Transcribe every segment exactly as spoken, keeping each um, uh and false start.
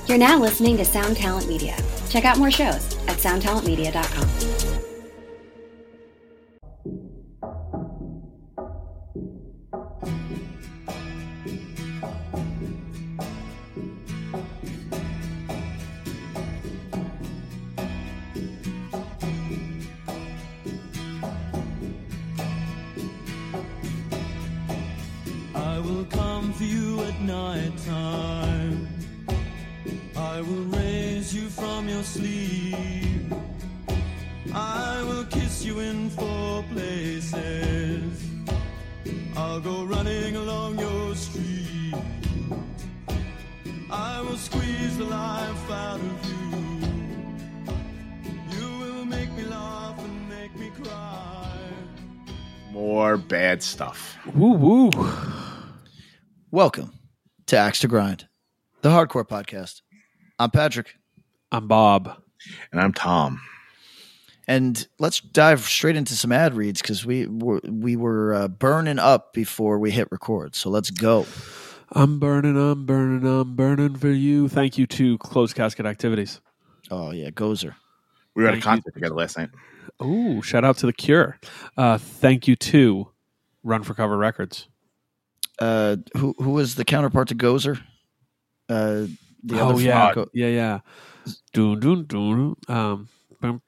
You're now listening to Sound Talent Media. Check out more shows at sound talent media dot com. I will come for you at night time. I will raise you from your sleep. I will kiss you in four places. I'll go running along your street. I will squeeze the life out of you. You will make me laugh and make me cry. More bad stuff. Woo woo. Welcome to Axe to Grind, the hardcore podcast. I'm Patrick. I'm Bob. And I'm Tom. And let's dive straight into some ad reads because we were, we were uh, burning up before we hit record. So let's go. I'm burning, I'm burning, I'm burning for you. Thank you to Closed Casket Activities. Oh, yeah, Gozer. We were at a Thank concert you. together last night. Ooh, shout out to The Cure. Uh, thank you to Run for Cover Records. Uh, who who was the counterpart to Gozer? Uh, the Oh, other yeah. Go- Yeah, yeah. Dun, dun, dun. Um, Oh,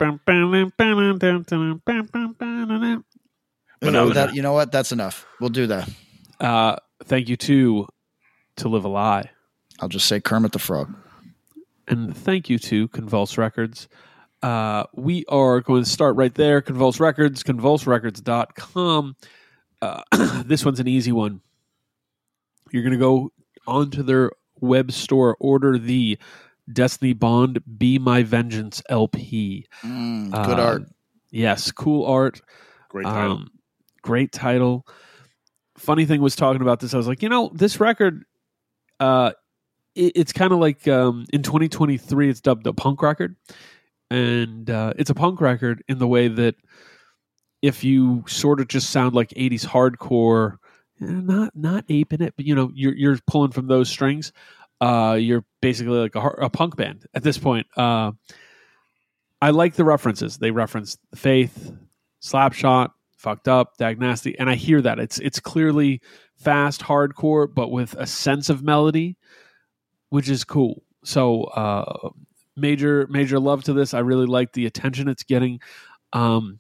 that, you know what? That's enough. We'll do that. uh, thank you to To Live a Lie. I'll just say Kermit the Frog. And thank you to Convulse Records. Uh, we are going to start right there. Convulse Records, convulse records dot com. Uh, this one's an easy one. You're going to go onto their web store, order the Destiny Bond Be My Vengeance L P. Mm, good Uh, art. Yes, cool art. Great title. Um, great title. Funny thing was talking about this. I was like, you know, this record, uh, it, it's kind of like um, in twenty twenty-three, it's dubbed a punk record. And uh, it's a punk record in the way that if you sort of just sound like eighties hardcore, eh, not not aping it, but you know, you're you're pulling from those strings. Uh, you're basically like a, a punk band at this point. Uh, I like the references. They reference Faith, Slapshot, Fucked Up, Diagnosty, and I hear that. It's it's clearly fast, hardcore, but with a sense of melody, which is cool. So uh, major major love to this. I really like the attention it's getting. Um,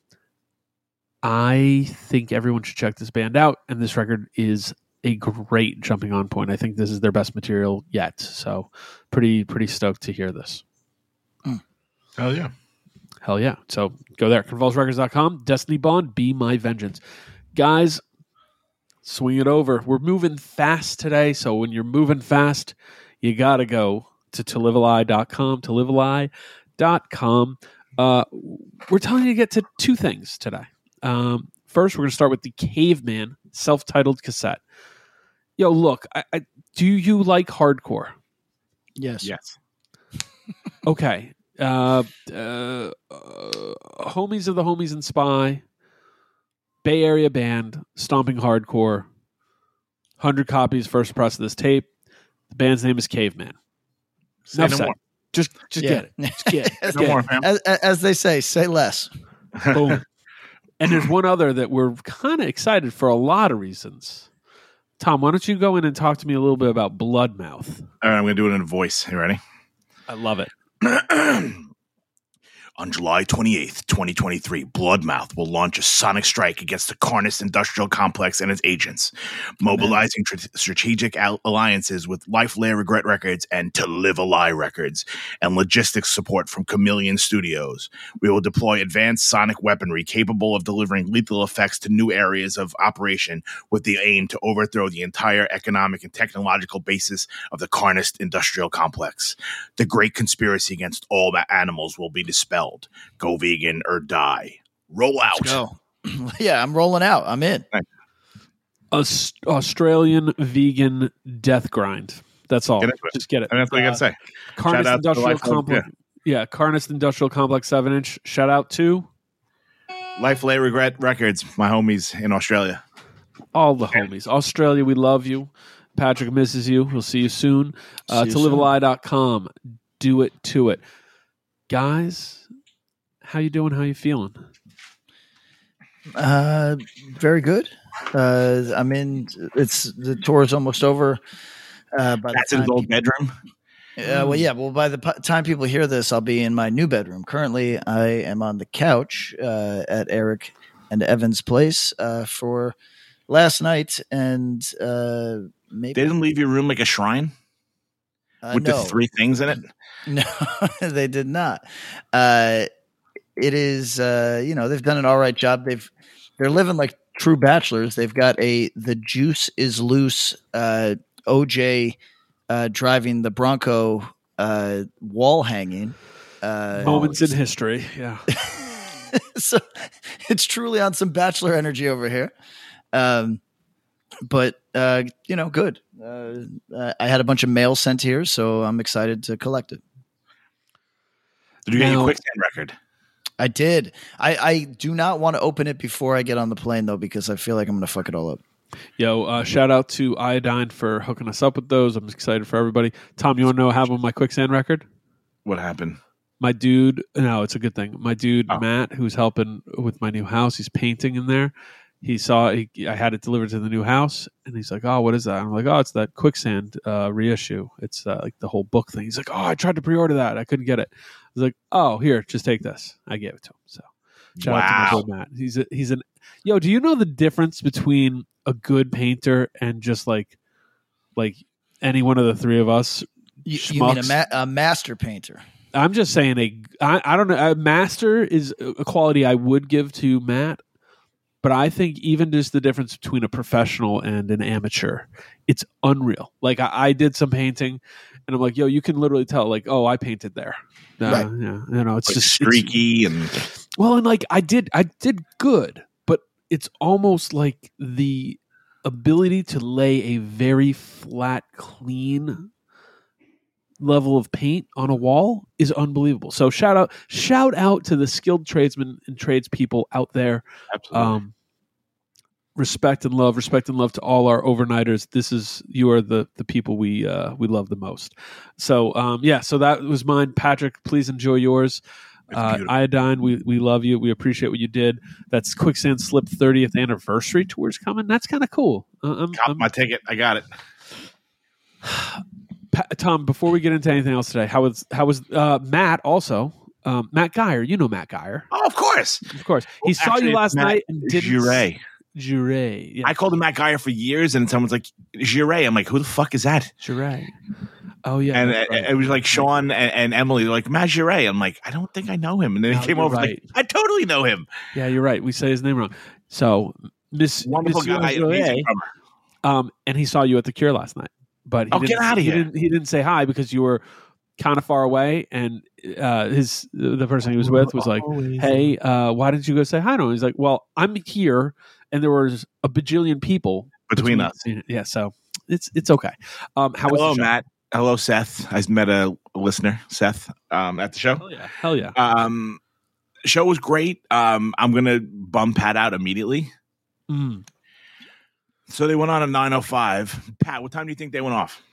I think everyone should check this band out, and this record is a great jumping on point. I think this is their best material yet. So pretty pretty stoked to hear this. Hell yeah. Hell yeah. So go there. convulse records dot com. Destiny Bond, Be My Vengeance. Guys, swing it over. We're moving fast today. So when you're moving fast, you got to go to to live a lie dot com. to live a lie dot com. Uh, we're telling you to get to two things today. Um, first, we're going to start with the Caveman self-titled cassette. Yo, look, I, I, do you like hardcore? Yes. Yes. Okay. Uh, uh, uh, homies of the Homies and Spy, Bay Area band, stomping hardcore, one hundred copies, first press of this tape. The band's name is Caveman. Say Enough no said. more. Just, just Yeah. get it. Just get it. Just No get more, it. fam. As, as they say, say less. Boom. And there's one other that we're kind of excited for a lot of reasons. Tom, why don't you go in and talk to me a little bit about Bloodmouth? All right, I'm going to do it in a voice. You ready? I love it. On July twenty-eighth, twenty twenty-three, Bloodmouth will launch a sonic strike against the Carnist Industrial Complex and its agents, mobilizing tr- strategic al- alliances with Life Layer Regret Records and To Live a Lie Records, and logistics support from Chameleon Studios. We will deploy advanced sonic weaponry capable of delivering lethal effects to new areas of operation with the aim to overthrow the entire economic and technological basis of the Carnist Industrial Complex. The great conspiracy against all ma- animals will be dispelled. Go vegan or die. Roll out. Let's go. Yeah, I'm rolling out. I'm in. Aus- Australian vegan death grind. That's all. Get into it. Just get it. And that's what I got to say. Carnist Shout out to Industrial Life Layer- Complex. Yeah, Carnist Industrial Complex seven inch. Shout out to Life Layer Regret Records, my homies in Australia. all the homies. Australia, we love you. Patrick misses you. We'll see you soon. Uh, See you to live a soon. lie dot com. Do it to it. Guys, how you doing? How you feeling? Uh, very good. Uh, I mean, it's the tour is almost over. Uh, by That's the in time his old bedroom. Uh, well, yeah. Well, by the p- time people hear this, I'll be in my new bedroom. Currently, I am on the couch uh, at Eric and Evan's place uh, for last night, and uh, maybe They didn't leave your room like a shrine uh, with no, the three things in it. no, they did not. Uh, it is, uh, you know, they've done an all right job. They've they're living like true bachelors. They've got a the juice is loose. Uh, O J. Uh, driving the Bronco uh, wall hanging. Uh, Moments in history. Yeah. so it's truly on some bachelor energy over here. Um, but, uh, you know, good. Uh, I had a bunch of mail sent here, so I'm excited to collect it. Did you get your Now- quicksand record? I did. I, I do not want to open it before I get on the plane, though, because I feel like I'm going to fuck it all up. Yo, uh, shout out to Iodine for hooking us up with those. I'm excited for everybody. Tom, you want to know what happened with my quicksand record? What happened? My dude, no, it's a good thing. My dude, Oh. Matt, who's helping with my new house, he's painting in there. He saw, he, I had it delivered to the new house, and he's like, oh, what is that? I'm like, oh, it's that quicksand uh, reissue. It's uh, like the whole book thing. He's like, oh, I tried to pre-order that. I couldn't get it. I was like, oh, here, just take this. I gave it to him. So shout out to my Wow. boy, Matt. He's a, he's an, yo, do you know the difference between a good painter and just like, like any one of the three of us? You, you mean a, schmucks? ma- a master painter? I'm just saying a I, I don't know a master is a quality I would give to Matt, but I think even just the difference between a professional and an amateur, it's unreal. Like I, I did some painting, and I'm like, yo, you can literally tell, like, oh, I painted there. Uh, Right. Yeah, you know, it's Like just it's- streaky and well, and like I did, I did good, but it's almost like the ability to lay a very flat, clean level of paint on a wall is unbelievable. So shout out, shout out to the skilled tradesmen and tradespeople out there. absolutely. Um, respect and love, respect and love to all our overnighters. This is you are the the people we uh, we love the most. So um, yeah, so that was mine. Patrick, please enjoy yours. It's Uh, beautiful. Iodine, we we love you. We appreciate what you did. That's Quicksand Slip thirtieth anniversary tour's coming. That's kind of cool. Uh, I'm, Cop I'm- my ticket. I got it. Pa- Tom, before we get into anything else today, how was how was uh, Matt also? Um, Matt Geyer, you know Matt Geyer, Oh, of course. of course. He Well, saw actually, you it's last Matt night and didn't. Jure. Jure, yeah, I called him Matt Geyer for years, and someone's like, Jure. I'm like, who the fuck is that? Jure. Oh yeah, And that's it, right. it was like Sean and, and Emily. They're like, Matt Jure. I'm like, I don't think I know him. And then No, he came you're over right. like, I totally know him. Yeah, you're right. We say his name wrong. So Miss Wonderful Monsieur guy. Jure, Amazing drummer. um, and he saw you at the Cure last night, but he Oh, get didn't, outta he here. Didn't, he didn't say hi because you were kind of far away, and uh, his the person he was with was like, "Hey, uh, why didn't you go say hi to him?" He's like, "Well, I'm here, and there was a bajillion people Between us. Yeah, so it's it's okay. Um, how was Hello, the show? Matt. Hello, Seth. I met a listener, Seth, um, at the show. Hell yeah, hell yeah. Um, show was great. Um, I'm gonna bum Pat out immediately. Mm. So they went on at nine oh five. Pat, what time do you think they went off?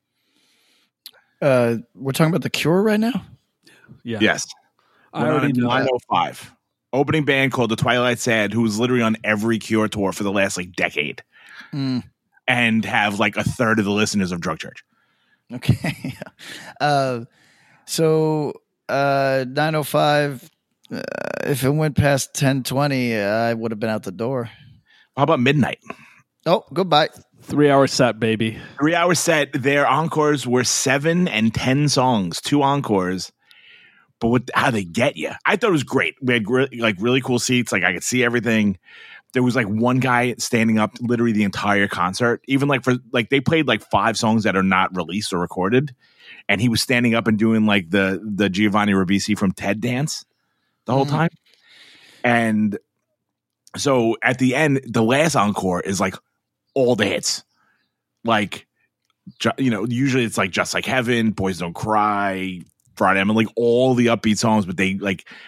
Uh, we're talking about the Cure right now. Yeah, Yes, I already know. nine oh five. Opening band called the Twilight Sad, who was literally on every Cure tour for the last like decade, Mm, and have like a third of the listeners of Drug Church. okay. uh, so uh, nine oh five. Uh, if it went past ten twenty, uh, I would have been out the door. How about midnight? Oh, goodbye. Three hour set, baby. Three hour set. Their encores were seven and ten songs, two encores. But what, how they get you? I thought it was great. We had gr- like really cool seats. Like I could see everything. There was like one guy standing up literally the entire concert. Even like for like they played like five songs that are not released or recorded, and he was standing up and doing like the the Giovanni Ribisi from Ted dance the whole Mhm. time. And so at the end, the last encore is like all the hits, like ju- you know, usually it's like Just Like Heaven, Boys Don't Cry, Friday, I mean, like all the upbeat songs, but they like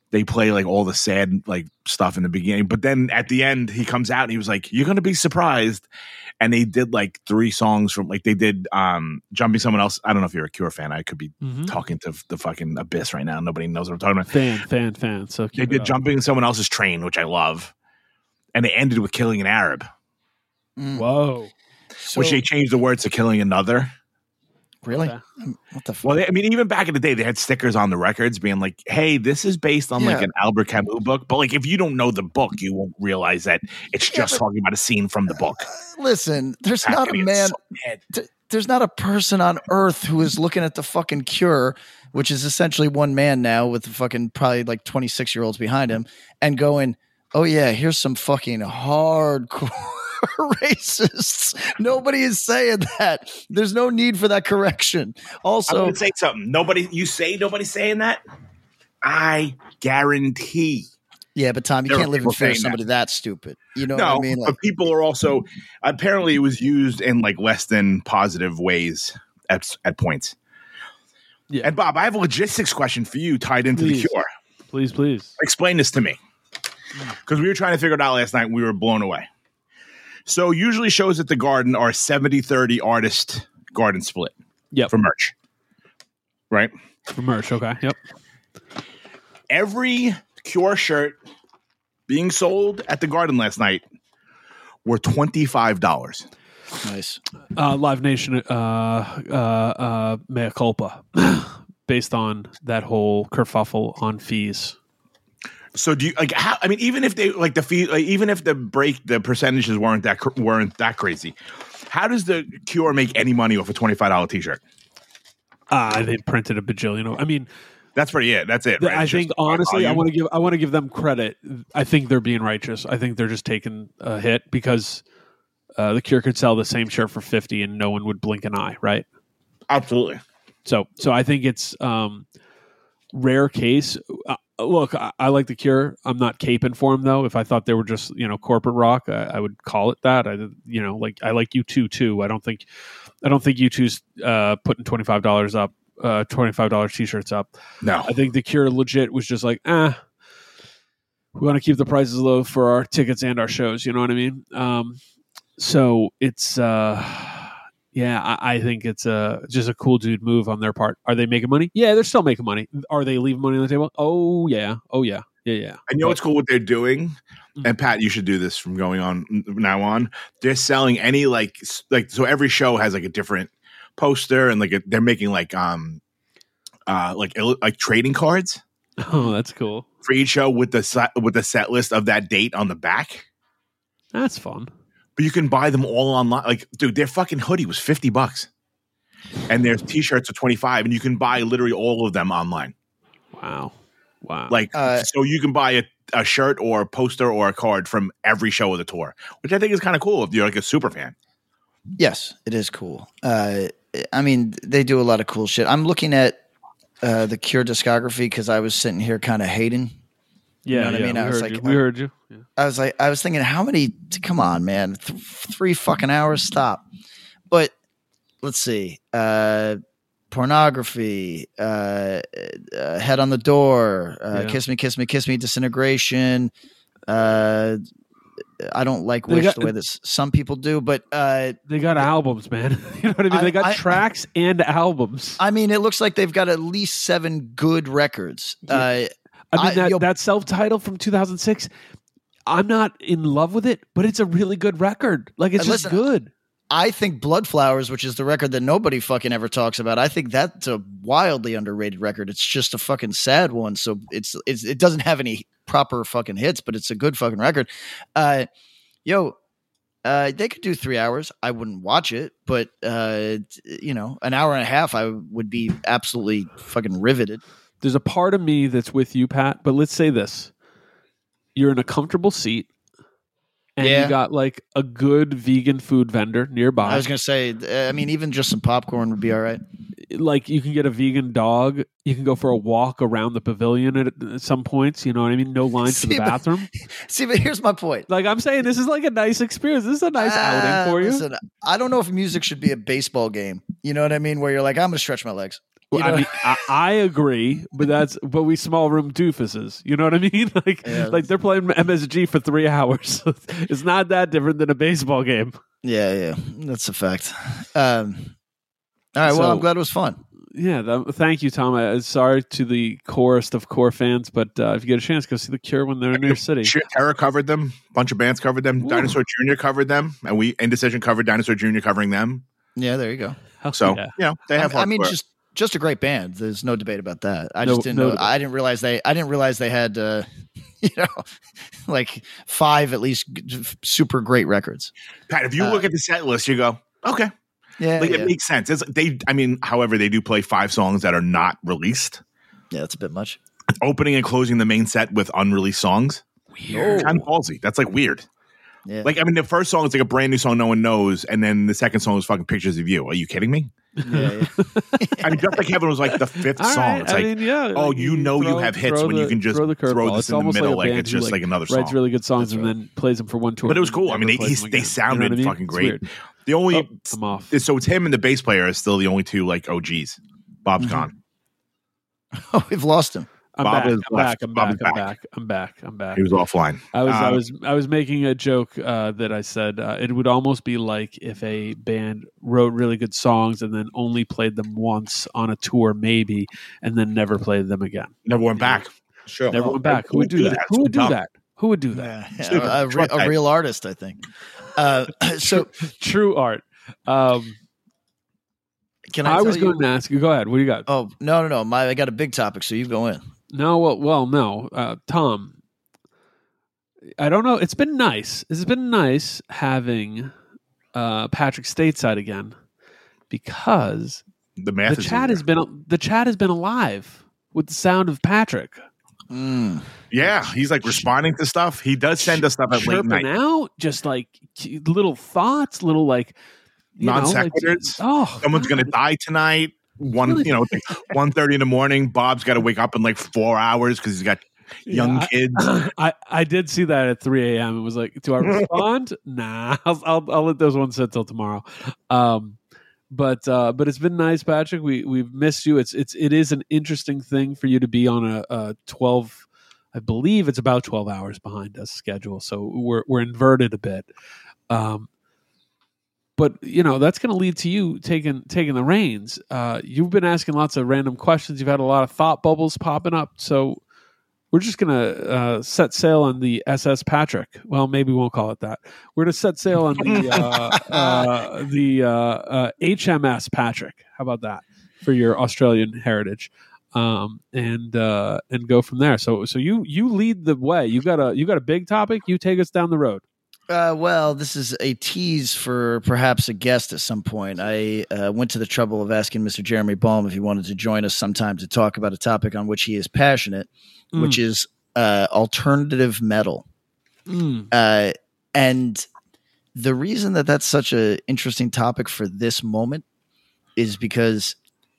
they play like all the sad like stuff in the beginning, but then at the end he comes out and he was like, "You're gonna be surprised." And they did like three songs from like they did um Jumping Someone Else. I don't know if you're a Cure fan. I could be Mm-hmm. talking to the fucking abyss right now. Nobody knows what I'm talking about. Fan, fan, fan. So They keep it did up. Jumping Someone Else's Train, which I love, and they ended with Killing an Arab, Mm. Whoa. So, which they changed the words to Killing Another. really? Okay. Um, What the fuck? Well, they, I mean, even back in the day, they had stickers on the records being like, "Hey, this is based on like Yeah. an Albert Camus book." But like, if you don't know the book, you won't realize that it's Yeah, just but- talking about a scene from the book. Listen, there's How not can a you get man. so mad? th- there's not a person on earth who is looking at the fucking Cure, which is essentially one man now with the fucking probably like twenty-six year olds behind him, and going, "Oh yeah, here's some fucking hardcore racists." Nobody is saying that. There's no need for that correction. I'm Also, going to say something. Nobody, you say nobody's saying that. I guarantee. yeah, but Tom, you There are can't live in people fear of saying somebody that. stupid. You know No, what I mean? Like, but people are also apparently it was used in like less than positive ways at at points. Yeah. And Bob, I have a logistics question for you tied into Please. the Cure. Please, please. Explain this to me, because we were trying to figure it out last night and we were blown away. So usually shows at the Garden are seventy thirty artist garden split Yep. for merch, right? For merch. Okay. Yep. Every Cure shirt being sold at the Garden last night were twenty-five dollars. nice. Uh, Live Nation, uh, uh, uh, mea culpa, based on that whole kerfuffle on fees. So do you like how? I mean, even if they like the fee, like, even if the break, the percentages weren't that cr- weren't that crazy. How does the Cure make any money off a twenty-five dollar T-shirt? Uh, they printed a bajillion. I mean, That's pretty it. That's it. Right? I It's think just honestly, I volume. want to give I want to give them credit. I think they're being righteous. I think they're just taking a hit because uh, the Cure could sell the same shirt for fifty and no one would blink an eye, right? Absolutely. So, so I think it's um, rare case. Uh, look, I, I like the Cure. I'm not caping for them though. If I thought they were just you know corporate rock, I, I would call it that. I you know like I like U two too. I don't think I don't think U two's uh, putting twenty five dollars up, uh, twenty five dollars t-shirts up. No. I think the Cure legit was just like, ah, we want to keep the prices low for our tickets and our shows. You know what I mean? Um, so it's, uh, yeah, I, I think it's a, just a cool dude move on their part. Are they making money? Yeah, they're still making money. Are they leaving money on the table? Oh, yeah. Oh, yeah. Yeah, yeah. And you know what's cool? What they're doing, Mm. and Pat, you should do this from going on now on. They're selling any like s- like so every show has like a different poster and like a, they're making like um uh like il- like trading cards Oh, that's cool. for each show with the set, with the set list of that date on the back. That's fun. But you can buy them all online. Like, dude, their fucking hoodie was fifty bucks, and their t-shirts are twenty five, and you can buy literally all of them online. Wow. Wow. Like, Uh, so you can buy a, a shirt or a poster or a card from every show of the tour, which I think is kind of cool if you're like a super fan. Yes, it is cool. Uh, I mean, they do a lot of cool shit. I'm looking at uh, the Cure discography because I was sitting here kind of hating. yeah, know what I yeah, mean? we I was heard like, you. We I- heard you. Yeah. I was like, I was thinking, how many? Come on, man, Th- three fucking hours. Stop. But let's see. Uh, pornography. Uh, uh, Head on the Door. Uh, Yeah. Kiss me, kiss me, kiss me. Disintegration. Uh, I don't like They Wish got- the way that s- some people do, but uh, They got albums, man. You know what I mean? I- They got I- tracks and albums. I mean, it looks like they've got at least seven good records. Uh, I mean, I- that, yo- that self-titled from two thousand six, I'm not in love with it, but it's a really good record. Like, it's Uh, just listen, good. I think Blood Flowers, which is the record that nobody fucking ever talks about, I think that's a wildly underrated record. It's just a fucking sad one. So it's, it's it doesn't have any proper fucking hits, but it's a good fucking record. Uh, yo, uh, they could do three hours. I wouldn't watch it, but uh, you know, an hour and a half, I would be absolutely fucking riveted. There's a part of me that's with you, Pat, but let's say this. You're in a comfortable seat, and Yeah. you got, like, a good vegan food vendor nearby. I was gonna say, uh, I mean, even just some popcorn would be all right. Like, you can get a vegan dog. You can go for a walk around the pavilion at, at some points. You know what I mean? No lines for the See, but- bathroom. See, but here's my point. Like, I'm saying this is like a nice experience. This is a nice Ah, outing for you. Listen, I don't know if music should be a baseball game. You know what I mean? Where you're like, I'm going to stretch my legs. You I know? mean, I, I agree, but that's but we small room doofuses. You know what I mean? Like, Yeah, like they're playing M S G for three hours. It's not that different than a baseball game. Yeah, yeah, that's a fact. Um, all right, well, So- I'm glad it was fun. Yeah, that, thank you, Tom. I, sorry to the corest of core fans, but uh, if you get a chance, go see The Cure when they're in your city. Sheer Terror covered them. A bunch of bands covered them. Ooh. Dinosaur Junior covered them, and we Indecision covered Dinosaur Junior covering them. Yeah, there you go. Hell So yeah. you know they have. I, I mean, hardcore. just just a great band. There's no debate about that. I No- just didn't no know. debate. I didn't realize they. I didn't realize they had, uh, you know, like five at least g- super great records. Pat, if you uh, look at the set list, you go, okay, Yeah, like yeah. it makes sense. It's they. I mean, however, they do play five songs that are not released, yeah, that's a bit much. opening and closing the main set with unreleased songs. Weird. Kind of ballsy. That's like weird. Yeah. Like, I mean, the first song is like a brand new song no one knows, and then the second song is fucking Pictures of You. Are you kidding me? yeah, yeah. I mean, Just Like Heaven was like the fifth All song. right, It's I like, mean, yeah. oh, like, you know you throw- have hits throw when you the- can just throw, the throw curveball. this It's in the almost middle like, a like band it's who, just like another writes song. really good songs That's and right. then plays them for one tour. But it was and cool. I never mean, they plays he's, them they again. sounded You know what I mean? fucking It's great. weird. The only Oh, I'm off. so it's him and the bass player is still the only two like O Gs. Bob's Mhm. gone. Oh, we've lost him. I'm Bob back. is I'm left. back. I'm Bob back. is I'm back. back. I'm back. I'm back. He was offline. I was, I Uh, was, I was making a joke uh, that I said uh, it would almost be like if a band wrote really good songs and then only played them once on a tour, maybe, and then never played them again. Never went back. Sure. Never went back. Who would do that? Who would do that? Who would do that? Yeah, Super. a, a, re- Truck a type. real artist, I think. Uh, so, True art. Um, can I? I tell was you? going to ask you. Go ahead. What do you got? Oh no, no, no! My, I got a big topic, so you go in. No, well, well, no, uh, Tom. I don't know. It's been nice. It's been nice having uh, Patrick stateside again because The math the is chat easier. has been the chat has been alive with the sound of Patrick Mm. Yeah, he's like responding to stuff. He does send us stuff at late chirping night. out, just like c- little thoughts, little like you Non know, like- sequiturs. oh, Someone's God. gonna die tonight. One, you know, one thirty in the morning. Bob's got to wake up in like four hours because he's got young Yeah, I- kids. I, I did see that at three a.m. It was like, do I respond? Nah, I'll, I'll I'll let those ones sit till tomorrow. Um, but uh, but it's been nice, Patrick. We we've missed you. It's it's it is an interesting thing for you to be on a, a twelve. I believe it's about twelve hours behind us schedule, so we're we're inverted a bit. Um, but you know that's going to lead to you taking taking the reins. Uh, you've been asking lots of random questions. You've had a lot of thought bubbles popping up. So we're just going to uh, set sail on the S S Patrick. Well, maybe we won't call it that. We're going to set sail on the uh, uh, the uh, uh, H M S Patrick. How about that for your Australian heritage? Um, and uh, and go from there. So so you you lead the way. You got a you got a big topic. You take us down the road. Uh, well, this is a tease for perhaps a guest at some point. I uh, went to the trouble of asking Mister Jeremy Baum if he wanted to join us sometime to talk about a topic on which he is passionate, Mm. which is uh, alternative metal. Mm. Uh, and the reason that that's such an interesting topic for this moment is because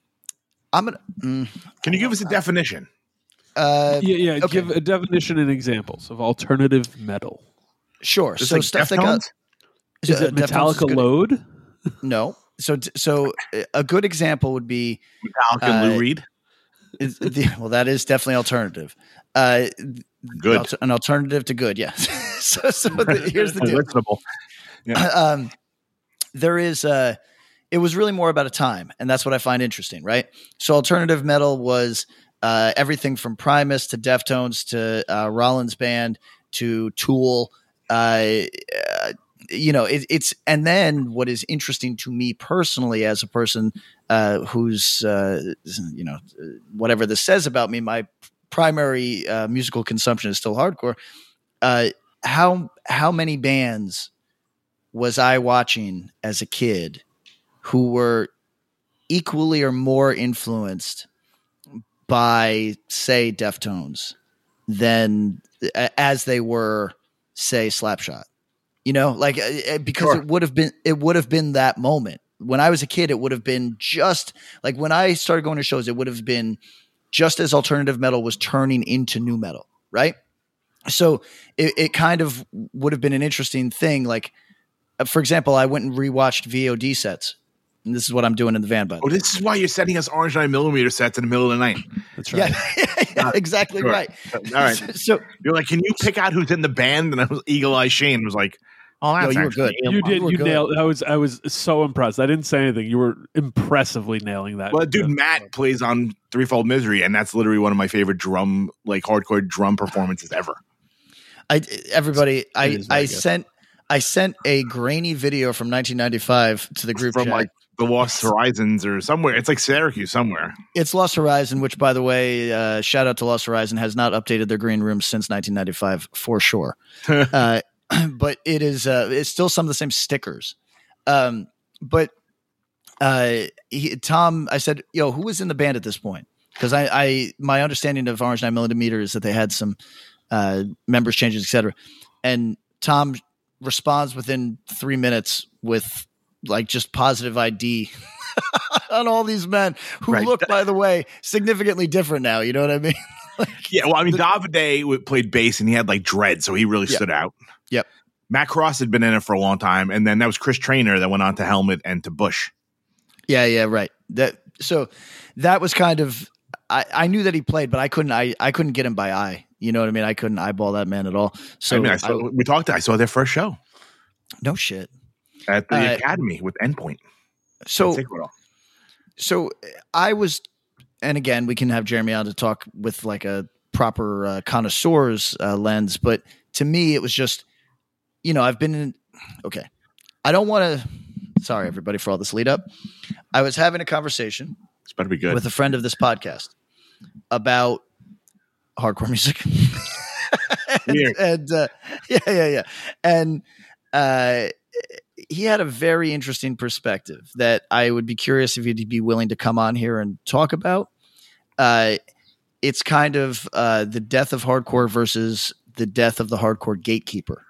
I'm gonna. Mm, Can you give us a definition? uh, Yeah, yeah. okay. Give a definition and examples of alternative metal. Sure. Just so like stuff that got Deftones? Is uh, it Deftones is Metallica good. Load? No. So so uh, a good example would be Metallica and Uh, Lou Reed. is the, well that is definitely alternative. Uh, Good. alter- an alternative to good. Yeah. so so the, here's the deal. Listenable. um, there is uh, it was really more about a time, and that's what I find interesting, right? So alternative metal was uh, everything from Primus to Deftones to uh, Rollins Band to Tool. Uh, uh, you know, it, it's and then what is interesting to me personally, as a person uh, who's uh, you know whatever this says about me, my primary uh, musical consumption is still hardcore. Uh, how how many bands was I watching as a kid who were equally or more influenced by, say, Deftones than as they were, say, Slapshot? You know, like uh, because Sure. it would have been it would have been that moment when I was a kid. It would have been just like when I started going to shows. It would have been just as alternative metal was turning into new metal, right? So it, it kind of would have been an interesting thing. Like, uh, for example, I went and rewatched V O D sets And this is what I'm doing in the van, by the Oh, way. this is why you're sending us orange nine millimeter sets in the middle of the night. That's right. Yeah, yeah, exactly Sure. right. All right. So You're like, can you pick out who's in the band? And I was Eagle Eye Shane was like, oh, that's Yo, you were actually good. Elon. You did. were You good. nailed. I was. I was so impressed. I didn't say anything. You were impressively nailing that. Well, dude, Matt plays on Threefold Misery, and that's literally one of my favorite drum, like hardcore drum performances ever. I everybody, I is very I good. sent I sent a grainy video from nineteen ninety-five to the group From chat. like the Lost Horizons or somewhere. It's like Syracuse somewhere. It's Lost Horizon, which, by the way, uh, shout out to Lost Horizon, has not updated their green room since nineteen ninety-five for sure. uh, but it is uh, it's still some of the same stickers. Um, but uh, he, Tom, I said, "Yo, who was in the band at this point?" Because I, I my understanding of Orange Nine Millimeter is that they had some uh, members changes, et cetera. And Tom responds within three minutes with like just positive I D on all these men who Right. look, by the way, significantly different now. You know what I mean? Yeah, well, I mean, Davide w- played bass, and he had like dread, so he really Yep. stood out. Yep. Matt Cross had been in it for a long time, and then that was Chris Trainer that went on to Helmet and to Bush. Yeah, yeah, right. That so that was kind of I, I knew that he played, but I couldn't I, I couldn't get him by eye. You know what I mean? I couldn't eyeball that man at all. So I mean, I saw, I- we talked. I saw their first show no shit. at the Uh, Academy with Endpoint. So Take it off. so I was, and again, we can have Jeremy on to talk with like a proper uh, connoisseur's uh, lens, but to me, it was just, you know, I've been in. Okay, I don't want to. Sorry, everybody, for all this lead up. I was having a conversation It's better be good. with a friend of this podcast about hardcore music. and Weird. and uh, yeah, yeah, yeah. And uh, he had a very interesting perspective that I would be curious if he'd be willing to come on here and talk about. Uh, it's kind of uh, the death of hardcore versus the death of the hardcore gatekeeper.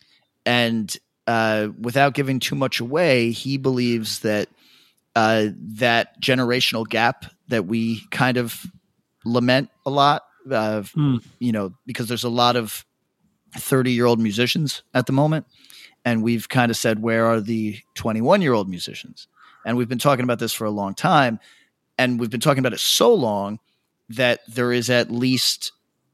And uh, without giving too much away, he believes that uh, that generational gap that we kind of lament a lot, uh, Hmm. you know, because there's a lot of thirty-year-old musicians at the moment. And we've kind of said, where are the twenty-one-year-old musicians? And we've been talking about this for a long time. And we've been talking about it so long that there is at least,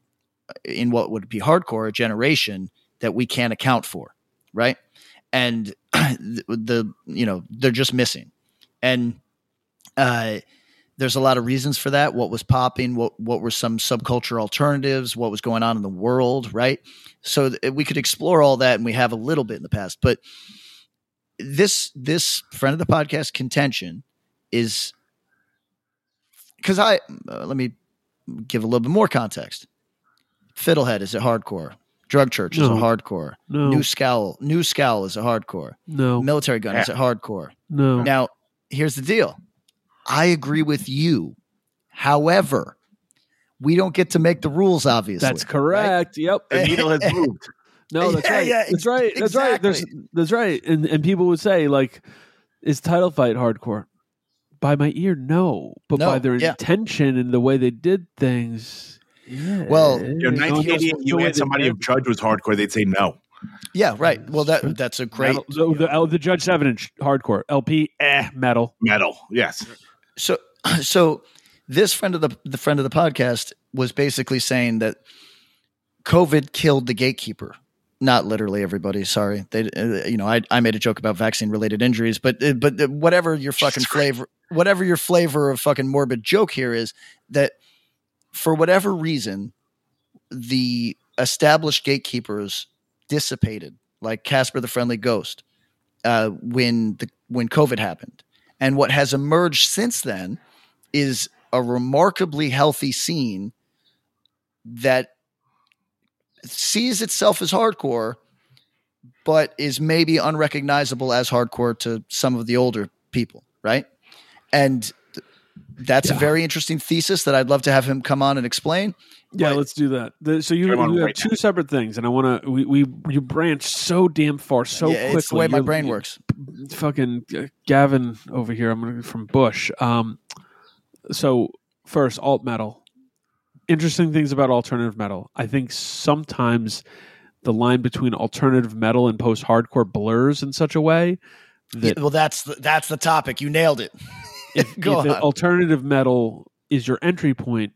in what would be hardcore, a generation that we can't account for, right? And the, the you know, they're just missing. And uh, there's a lot of reasons for that. What was popping? What what were some subculture alternatives? What was going on in the world, right? So th- we could explore all that, and we have a little bit in the past. But this this friend of the podcast contention is because I uh, let me give a little bit more context. Fiddlehead is a hardcore. Drug Church is a No. hardcore. No. New Scowl, New Scowl is a hardcore. No. Military Gun is a hardcore. No. Now, here's the deal. I agree with you. However, we don't get to make the rules, obviously. That's correct. Yep. The needle has moved. No, that's Yeah, right. yeah, that's right. That's right. There's, exactly. that's right. And and people would say like, is Title Fight hardcore? By my ear, no. But No, by their yeah. intention and the way they did things, yeah. Well, You know, No, nineteen eighty-eight, the you way had they somebody did. if Judge was hardcore, they'd say no. Yeah, right. Well, that that's a great. Metal, so the, oh, the Judge Seven inch hardcore L P, eh, metal. Metal, yes. So, so this friend of the the friend of the podcast was basically saying that COVID killed the gatekeeper. Not literally, everybody. Sorry, they. Uh, you know, I I made a joke about vaccine related injuries, but uh, but uh, whatever your fucking flavor, whatever your flavor of fucking morbid joke here is, that for whatever reason, the established gatekeepers dissipated, like Casper the Friendly Ghost, uh, when the when COVID happened. And what has emerged since then is a remarkably healthy scene that sees itself as hardcore, but is maybe unrecognizable as hardcore to some of the older people, right? And th- that's a very interesting thesis that I'd love to have him come on and explain. Yeah, But- let's do that. The, so you, Come on you have right two separate things, and I want to. We, we you branch so damn far so yeah, quickly. it's the way my You're- brain works. Fucking uh, Gavin over here. I'm gonna from Bush. Um, so first, alt metal. Interesting things about alternative metal. I think sometimes the line between alternative metal and post hardcore blurs in such a way That well, that's the, that's the topic. You nailed it. if, Go if on. alternative metal is your entry point,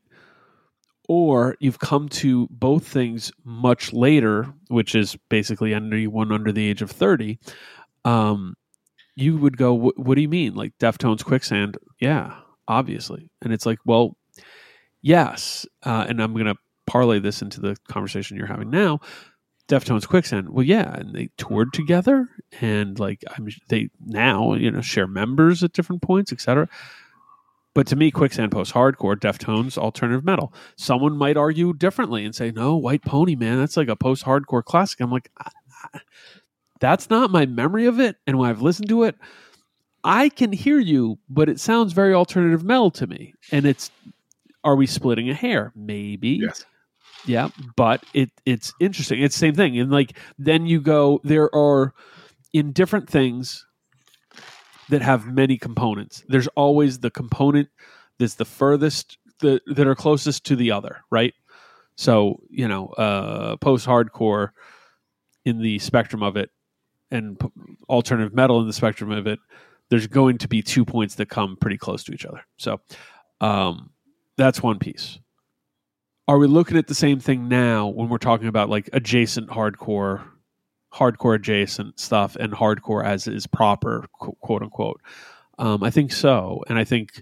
or you've come to both things much later, which is basically anyone under the age of thirty, um, you would go, what do you mean? Like Deftones, Quicksand? Yeah, obviously. And it's like, well, yes. Uh, and I'm going to parlay this into the conversation you're having now. Deftones, Quicksand. Well, yeah. And they toured together and like, I'm, they now, you know, share members at different points, et cetera. But to me, Quicksand post-hardcore, Deftones alternative metal. Someone might argue differently and say, no, White Pony, man, that's like a post-hardcore classic. I'm like, I, I, that's not my memory of it. And when I've listened to it, I can hear you, but it sounds very alternative metal to me. And it's, are we splitting a hair? Maybe. Yes. Yeah, but it it's interesting. It's the same thing. And like, then you go, there are, in different things that have many components, there's always the component that's the furthest, the, that are closest to the other, right? So, you know, uh, post-hardcore in the spectrum of it and p- alternative metal in the spectrum of it, there's going to be two points that come pretty close to each other. So um, that's one piece. Are we looking at the same thing now when we're talking about like adjacent hardcore, hardcore adjacent stuff and hardcore as is proper, quote unquote? Um, I think so. And I think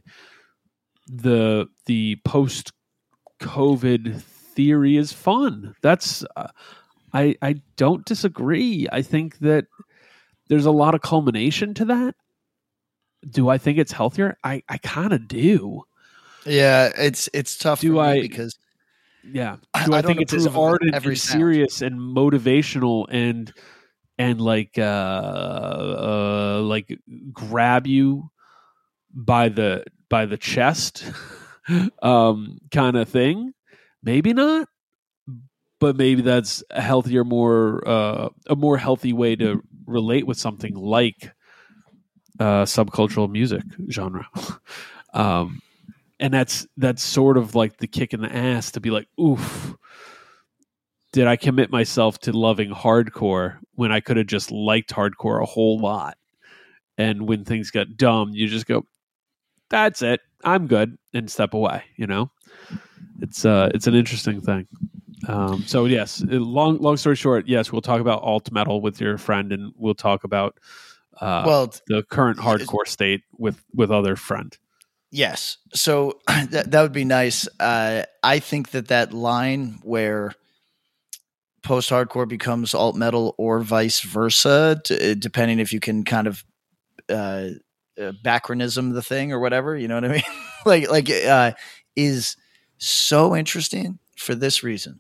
the the post-COVID theory is fun. That's uh, I I don't disagree. I think that there's a lot of culmination to that. Do I think it's healthier? I, I kind of do. Yeah, it's it's tough Do for me I- because Yeah. I- Do I, I don't think it's as approve of ardent every and sound. serious and motivational and and like uh, uh like grab you by the by the chest um kind of thing? Maybe not. But maybe that's a healthier, more uh, a more healthy way to relate with something like uh, subcultural music genre. um, and that's that's sort of like the kick in the ass to be like, oof, did I commit myself to loving hardcore when I could have just liked hardcore a whole lot? And when things got dumb, you just go, that's it, I'm good, and step away. You know, it's uh, it's an interesting thing. Um, so yes, long long story short, yes, we'll talk about alt metal with your friend, and we'll talk about uh, well, the current hardcore state with with other friend. yes. So that that would be nice. Uh, I think that that line where post-hardcore becomes alt metal or vice versa, t- depending if you can kind of uh, uh, bacronism the thing or whatever, you know what I mean? like like uh, is so interesting for this reason.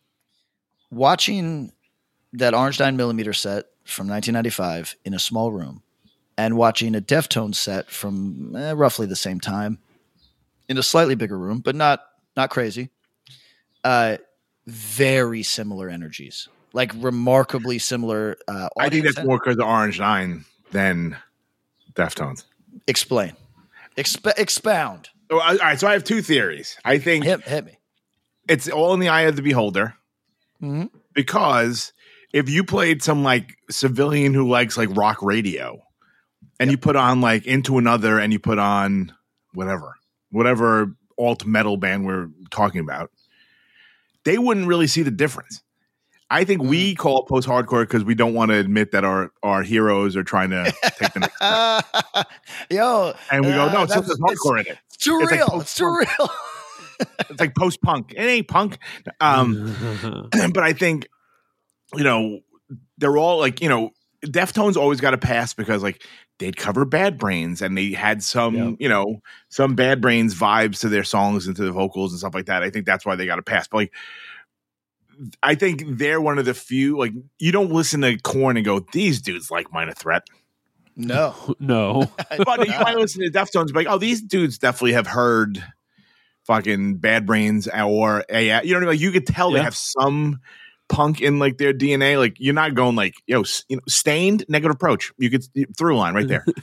Watching that Orange nine millimeter set from nineteen ninety-five in a small room and watching a Deftones set from eh, roughly the same time in a slightly bigger room, but not not crazy. Uh, very similar energies, like remarkably similar. Uh, I think audience that's more because of Orange Nine than Deftones. Explain. Exp- expound. Oh, all right, so I have two theories. I think Hit, hit me. it's all in the eye of the beholder. Mhm. Because if you played some like civilian who likes like rock radio and you put on like Into Another and you put on whatever, whatever alt metal band we're talking about, they wouldn't really see the difference. I think we call it post hardcore because we don't want to admit that our, our heroes are trying to take the next step. Yo. And we go, uh, no, it's that's- just hardcore in it. It's too It's like real. It's too real. It's like post punk. It ain't punk. Um, but I think, you know, they're all like, you know, Deftones always got a pass because like they'd cover Bad Brains and they had some, Yep. you know, some Bad Brains vibes to their songs and to the vocals and stuff like that. I think that's why they got a pass. But like, I think they're one of the few, like, you don't listen to Korn and go, these dudes like Minor Threat. No. No. But you might listen to Deftones and be like, oh, these dudes definitely have heard fucking Bad Brains or A A. You know what I mean? Like, you could tell Yeah. they have some punk in like their D N A. Like, you're not going like, yo, s- you know, Stained, Negative Approach. You could through line right there.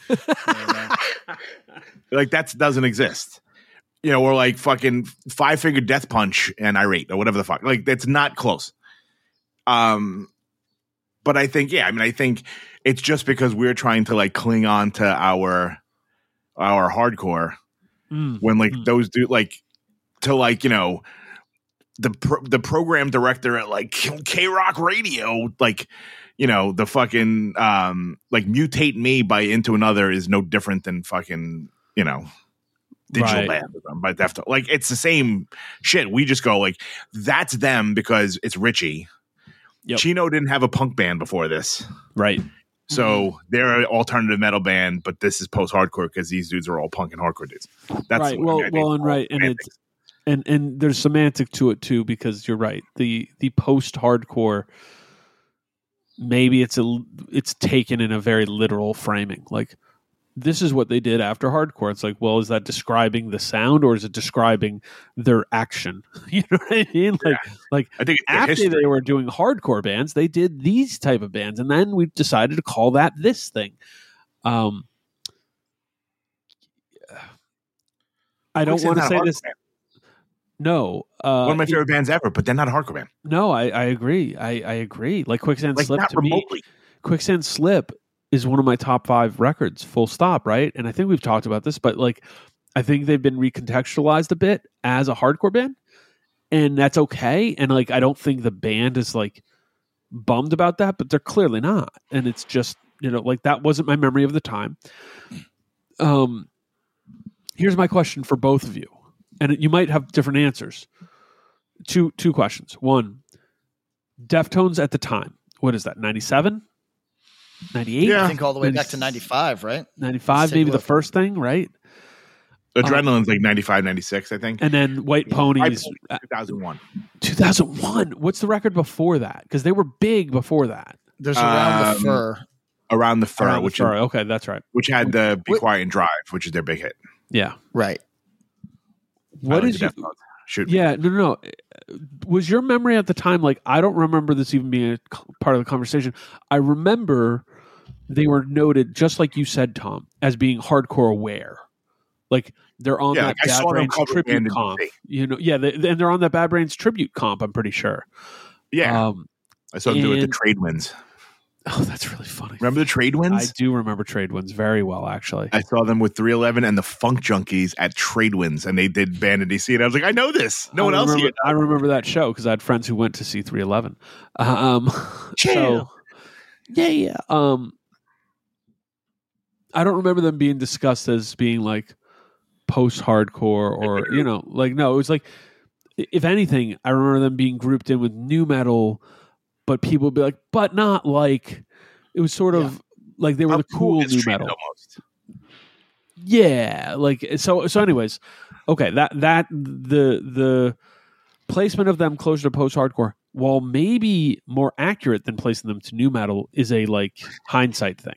Like, that doesn't exist. You know, or like fucking Five Finger Death Punch and Irate or whatever the fuck. Like, that's not close. Um, but I think, yeah, I mean, I think it's just because we're trying to like cling on to our our hardcore Mm, when like mm. those do like to like you know the pro- the program director at like K Rock Radio, like you know the fucking um like Mutate Me by Into Another is no different than fucking you know Digital Right. Band by Deftones. Like it's the same shit. We just go like that's them because it's Richie. Yep. Chino didn't have a punk band before this. Right. So Mm-hmm. they're an alternative metal band, but this is post-hardcore because these dudes are all punk and hardcore dudes. That's right. what I Well, mean, I think well, and all right, and semantics. it's and and there's semantic to it too because you're right. The the post-hardcore, maybe it's a it's taken in a very literal framing. Like this is what they did after hardcore. It's like, well, is that describing the sound or is it describing their action? You know what I mean? Like, like I think it's the after history. they were doing hardcore bands, they did these type of bands, and then we decided to call that this thing. Um, I don't Quicksand's want to not a say hardcore this. band. No, uh, One of my it- favorite bands ever, but they're not a hardcore band. no, I, I agree. I, I agree. Like Quicksand Like Slip not to me, remotely. Quicksand Slip is one of my top five records, full stop, right? And I think we've talked about this, but like I think they've been recontextualized a bit as a hardcore band, and that's okay. And like I don't think the band is like bummed about that, but they're clearly not. And it's just, you know, like that wasn't my memory of the time. Um here's my question for both of you. And you might have different answers. Two two questions. One, Deftones at the time. What is that? ninety-seven? ninety-eight? Yeah. I think all the way back to ninety-five, right? ninety-five, Let's take maybe a the look. first thing, right? Adrenaline's like ninety-five, ninety-six, I think. And then White Ponies, uh, two thousand one. two thousand one. What's the record before that? Because they were big before that. There's around Um, the fur. Around the Fur, Around the which Fur. is, Okay, that's right. which had the Be Wait. Quiet and Drive, which is their big hit. Yeah. Right. What I like is the your, Deftones. Shoot me. yeah, no, no, no. Was your memory at the time like I don't remember this even being a c- part of the conversation. I remember they were noted, just like you said, Tom, as being hardcore aware. Like they're on Yeah, that like I Bad saw them Brains cover tribute band in comp. D C. You know, yeah, they, and they're on that Bad Brains tribute comp. I'm pretty sure. Yeah. Um, I saw them do it at and- the Trade Winds. oh, that's really funny. Remember the Trade I Winds? do remember Trade Winds very well, actually. I saw them with three eleven and the Funk Junkies at Trade Winds, and they did Band in D C. And I was like, I know this. No I one else remember, here. I remember that show because I had friends who went to see three eleven. Um, so, yeah, yeah. Um, I don't remember them being discussed as being like post-hardcore or, you know, like, no, it was like, i- if anything, I remember them being grouped in with new metal, but people would be like, but not like, it was sort of like they were How the cool is new treated metal. almost. Yeah, like so. So, anyways, okay. That that the the placement of them closer to post-hardcore, while maybe more accurate than placing them to new metal, is a like hindsight thing.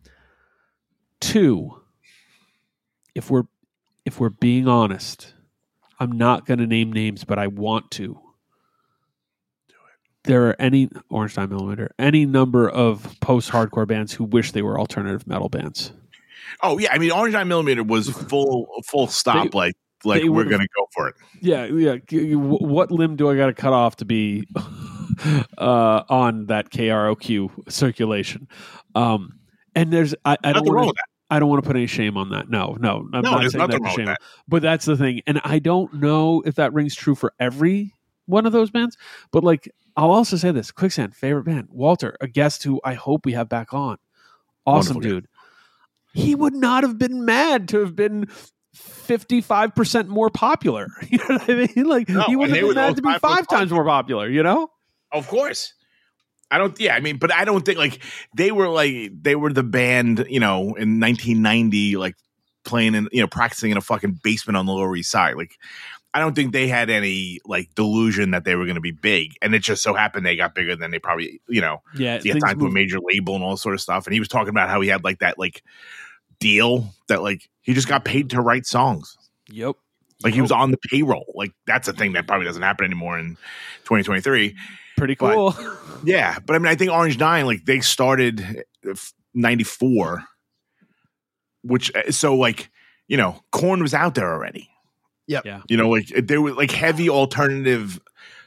Two, if we're if we're being honest, I'm not going to name names, but I want to. There are any Orange Time Millimeter, any number of post-hardcore bands who wish they were alternative metal bands. Oh yeah, I mean, Orange Nine Millimeter was full full stop. They- like like they we're would've- gonna go for it. Yeah, yeah. G- wh- What limb do I got to cut off to be uh, on that K R O Q circulation? Um, and there's, I, I don't Nothing wrong want with to, I don't want to put any shame on that. No, no, I'm No, not there's saying nothing that's wrong with shame. that. But that's the thing, and I don't know if that rings true for every one of those bands. But like, I'll also say this: Quicksand, favorite band, Walter, a guest who I hope we have back on. Awesome Wonderful guy. dude. He would not have been mad to have been fifty-five percent more popular. You know what I mean? Like No, he and wouldn't they have were been the mad to be most popular five times more popular, you know? Of course. I don't. Yeah, I mean, but I don't think like they were like they were the band, you know, in nineteen ninety, like playing in, you know, practicing in a fucking basement on the Lower East Side. Like, I don't think they had any like delusion that they were going to be big, and it just so happened they got bigger than they probably, you know, Yeah, he had things signed to a move- major label and all sort of stuff. And he was talking about how he had like that like deal that like he just got paid to write songs. Yep. Like he was on the payroll. Like that's a thing that probably doesn't happen anymore in twenty twenty-three. Pretty but- cool. Yeah, but I mean, I think Orange Nine, like they started ninety-four, which so like you know, Korn was out there already. yeah. You know, like they were like heavy alternative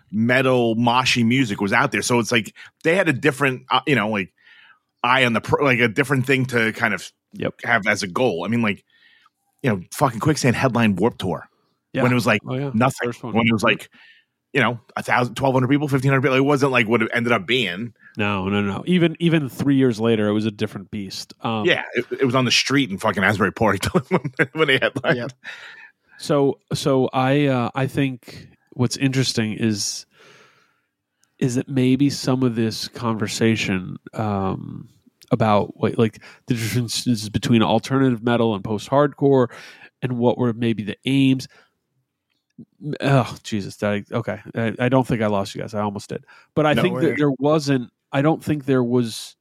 metal moshy music was out there. So it's like they had a different, uh, you know, like eye on the pro, like a different thing to kind of Yep. have as a goal. I mean, like, you know, fucking Quicksand headline Warped Tour Yeah. when it was like Oh, yeah. nothing. First one. When it was like, you know, a thousand, twelve hundred people, fifteen hundred people. It wasn't like what it ended up being. No, no, no. Even even three years later, it was a different beast. Um, Yeah, it, it was on the street in fucking Asbury Park when, when they headlined. Yep. So so I uh, I think what's interesting is is that maybe some of this conversation um, about what, like the differences between alternative metal and post hardcore and what were maybe the aims. Oh Jesus! I, okay, I, I don't think I lost you guys. I almost did, but I No, think we're that here. there wasn't. I don't think there was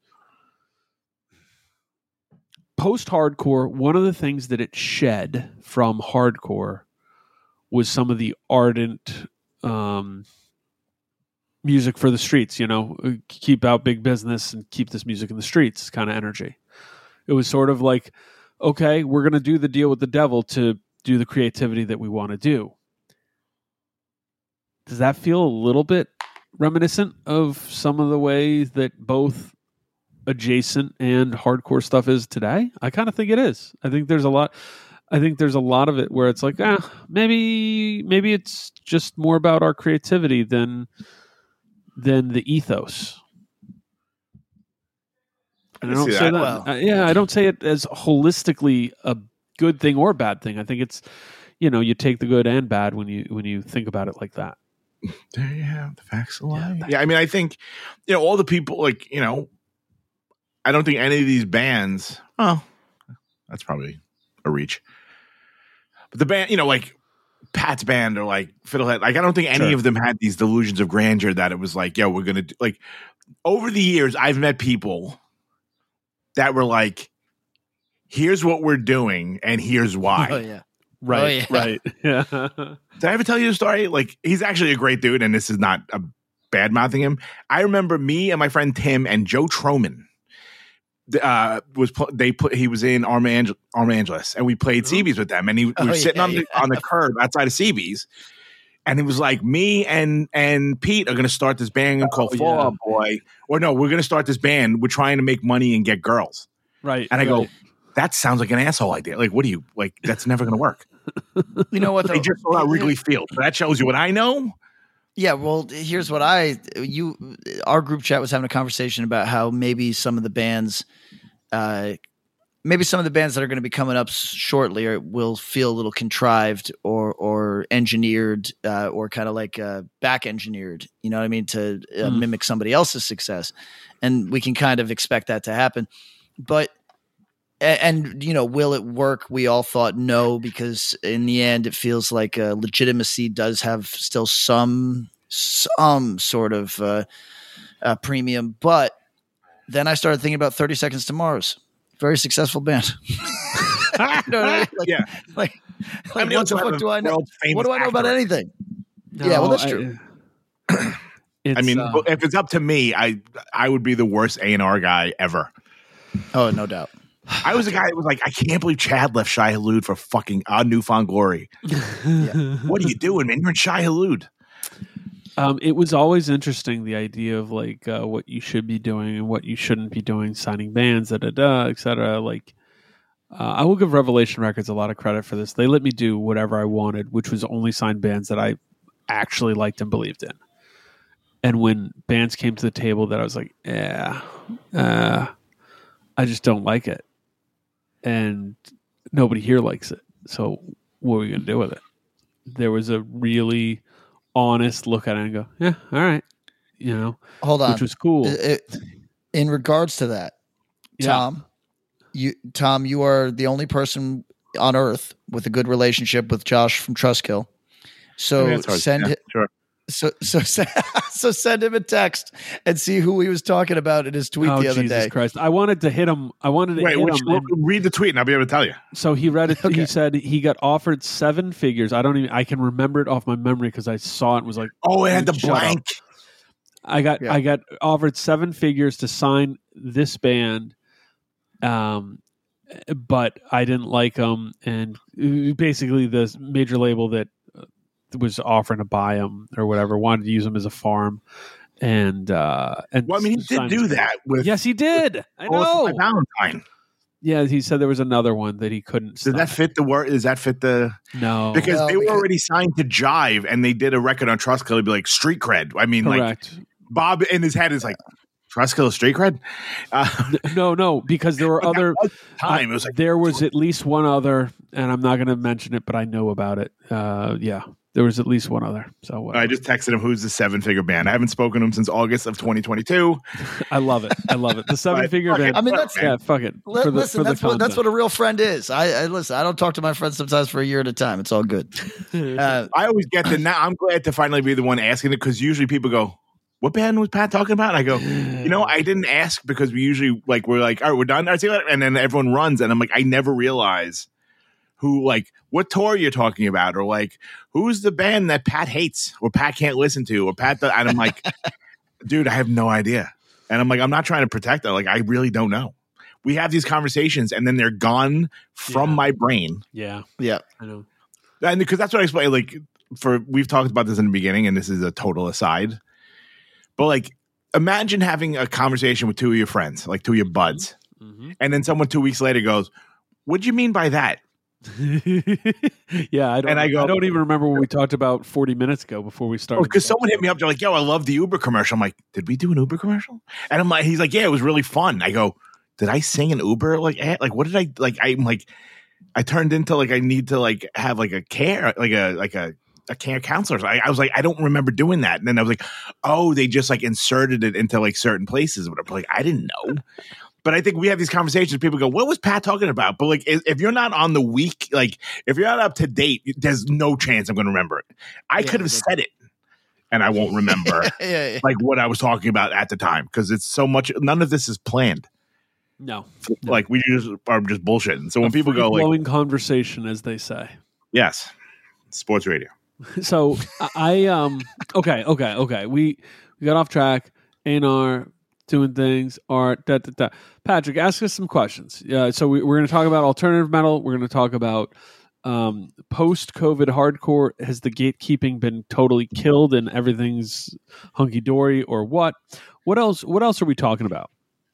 post hardcore. One of the things that it shed from hardcore was some of the ardent um, music for the streets. You know, keep out big business and keep this music in the streets kind of energy. It was sort of like, okay, we're going to do the deal with the devil to do the creativity that we want to do. Does that feel a little bit reminiscent of some of the ways that both adjacent and hardcore stuff is today? I kind of think it is. I think there's a lot. I think there's a lot of it where it's like, ah, maybe maybe it's just more about our creativity than than the ethos. And I I don't see say that. that. Well- uh, yeah, I don't say it as holistically a good thing or bad thing. I think it's, you know, you take the good and bad when you when you think about it like that. There you have the facts of life. Yeah, I mean, I think, you know, all the people, like, you know, I don't think any of these bands, well, that's probably a reach. But the band, you know, like Pat's band or like Fiddlehead, like, I don't think any Sure. of them had these delusions of grandeur that it was like, yo, we're going to do, like, over the years, I've met people that were like, here's what we're doing and here's why. Oh yeah. Right, Oh, yeah. right. Yeah. Did I ever tell you the story? Like, he's actually a great dude, and this is not a bad mouthing him. I remember me and my friend Tim and Joe Troman. Uh, was pl- they put he was in Arma, Angel- Arma Angeles, and we played C B's with them, and he we Oh, were sitting yeah, on the yeah. on the curb outside of C B's, and he was like, "Me and and Pete are going to start this band called Oh, Fall yeah. Out Boy, or no, we're going to start this band. We're trying to make money and get girls." Right. And I go, right. "That sounds like an asshole idea. Like, what do you like? That's never going to work." You know what? They Though? just sold out Wrigley Field. So that shows you what I know. Yeah, well, here's what I you our group chat was having a conversation about how maybe some of the bands, uh, maybe some of the bands that are going to be coming up shortly are, will feel a little contrived or or engineered uh, or kind of like uh, back engineered. You know what I mean, to uh, Mm. mimic somebody else's success, and we can kind of expect that to happen. But and, and you know, will it work? We all thought no, because in the end, it feels like uh, legitimacy does have still some some sort of uh, uh, premium. But then I started thinking about thirty Seconds to Mars, very successful band. You know what I mean? Like, Yeah. like, I like mean, what the also fuck have do I know? world famous What do I know about actor. anything? Yeah, well, that's true. I, it's, I mean, uh, if it's up to me, I I would be the worst A and R guy ever. Oh, no doubt. I was a guy that was like, I can't believe Chad left Shai Hulud for fucking uh, Newfound Glory. What are you doing, man? You're in Shai Hulud. Um, it was always interesting, the idea of like uh, what you should be doing and what you shouldn't be doing, signing bands, da da da, et cetera. Like, uh, I will give Revelation Records a lot of credit for this. They let me do whatever I wanted, which was only sign bands that I actually liked and believed in. And when bands came to the table that I was like, yeah, uh, I just don't like it, and nobody here likes it. So what are we going to do with it? There was a really honest look at it and go, yeah, all right, you know, Hold on. which was cool. It- it- in regards to that, Yeah. Tom, you Tom, you are the only person on earth with a good relationship with Josh from Trustkill. So I mean, that's hard. send Yeah, it. sure. So so so send him a text and see who he was talking about in his tweet Oh, the other Jesus day. Christ. I wanted to hit him. I wanted to Wait, hit which, him. and- read the tweet and I'll be able to tell you. so he read it. Okay. He said he got offered seven figures. I don't even, I can remember it off my memory because I saw it and was like, Oh, it had the Shut up. blank. I got Yeah. I got offered seven figures to sign this band, um, but I didn't like them, and basically the major label that was offering to buy them or whatever, wanted to use them as a farm. And uh, and Well, I mean, he did do that with. Yes, he did. I know. With Valentine. Yeah, he said there was another one that he couldn't. Does that fit the word? Does that fit the? No, because no, they were because- already signed to Jive, and they did a record on Trustkill. It'd be like street cred. I mean, correct. like Bob in his head is like Trustkill street cred. Uh, No, no, because there were other time. It was like there was at least one other, and I'm not going to mention it, but I know about it. Uh, yeah, there was at least one other. So whatever. I just texted him, "Who's the seven figure band?" I haven't spoken to him since August of twenty twenty-two. I love it. I love it. The seven But figure fuck band. it. I mean, that's yeah, fuck it. Li- For the, listen, for the that's what that's content. what a real friend is. I, I listen. I don't talk to my friends sometimes for a year at a time. It's all good. Uh, I always get that. Now I'm glad to finally be the one asking it because usually people go, "What band was Pat talking about?" And I go, "You know, I didn't ask because we usually like we're like, all right, we're done. All right, see you later." And then everyone runs, and I'm like, I never realize who like what tour you're talking about, or like who's the band that Pat hates or Pat can't listen to, or Pat. The, and I'm like, dude, I have no idea. And I'm like, I'm not trying to protect that. Like, I really don't know. We have these conversations, and then they're gone from Yeah. my brain. Yeah, yeah. I know. And because that's what I explained, like for we've talked about this in the beginning, and this is a total aside. But like, imagine having a conversation with two of your friends, like two of your buds, Mm-hmm. and then someone two weeks later goes, "What'd you mean by that?" yeah, I don't. And I go- I don't even remember what we talked about forty minutes ago before we started. Because someone hit me up, they're like, "Yo, I love the Uber commercial." I'm like, "Did we do an Uber commercial?" And I'm like, "He's like, yeah, it was really fun." I go, "Did I sing an Uber? Like, eh, like what did I like?" I'm like, I turned into like I need to like have like a care, like a like a. a care counselor. I, I was like, I don't remember doing that. And then I was like, oh, they just like inserted it into like certain places. Or whatever. Like, I didn't know. But I think we have these conversations. People go, what was Pat talking about? But like, if, if you're not on the week, like if you're not up to date, there's no chance I'm going to remember it. I Yeah, could have that's- said it and I won't remember yeah, yeah. like what I was talking about at the time. Cause it's so much, none of this is planned. No, no. Like we just are just bullshitting. So when people go like, flowing conversation, as they say. yes, sports radio. So I I, um okay okay okay we we got off track. A and R doing things, art. Da, da, da. Patrick, ask us some questions. Yeah, so we, we're going to talk about alternative metal. We're going to talk about um, post-COVID hardcore. Has the gatekeeping been totally killed and everything's hunky dory, or what? What else? What else are we talking about?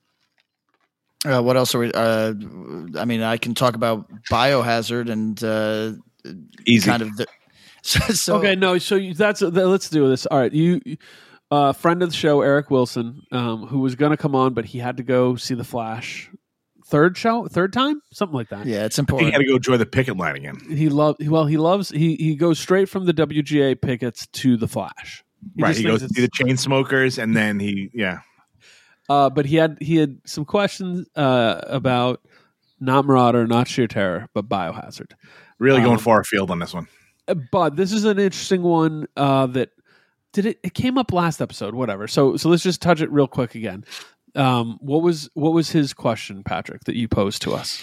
Uh, what else are we? Uh, I mean, I can talk about Biohazard and uh, Easy. kind of. The, so, so Okay, no. So you, that's let's do this. All right, you. Uh, friend of the show, Eric Wilson, um, who was going to come on, but he had to go see The Flash. Third show, third time, something like that. yeah, it's I think you important. got to go join the picket line again. He loved. Well, he loves. He he goes straight from the W G A pickets to The Flash. He Right. just He thinks goes to see the it's- chain smokers and then he, yeah. Uh, but he had he had some questions uh, about not Marauder, not Sheer Terror, but Biohazard. Really going Um, far afield on this one. Uh, But this is an interesting one uh, that did it. It came up last episode, whatever. So so let's just touch it real quick again. Um, what was what was his question, Patrick, that you posed to us?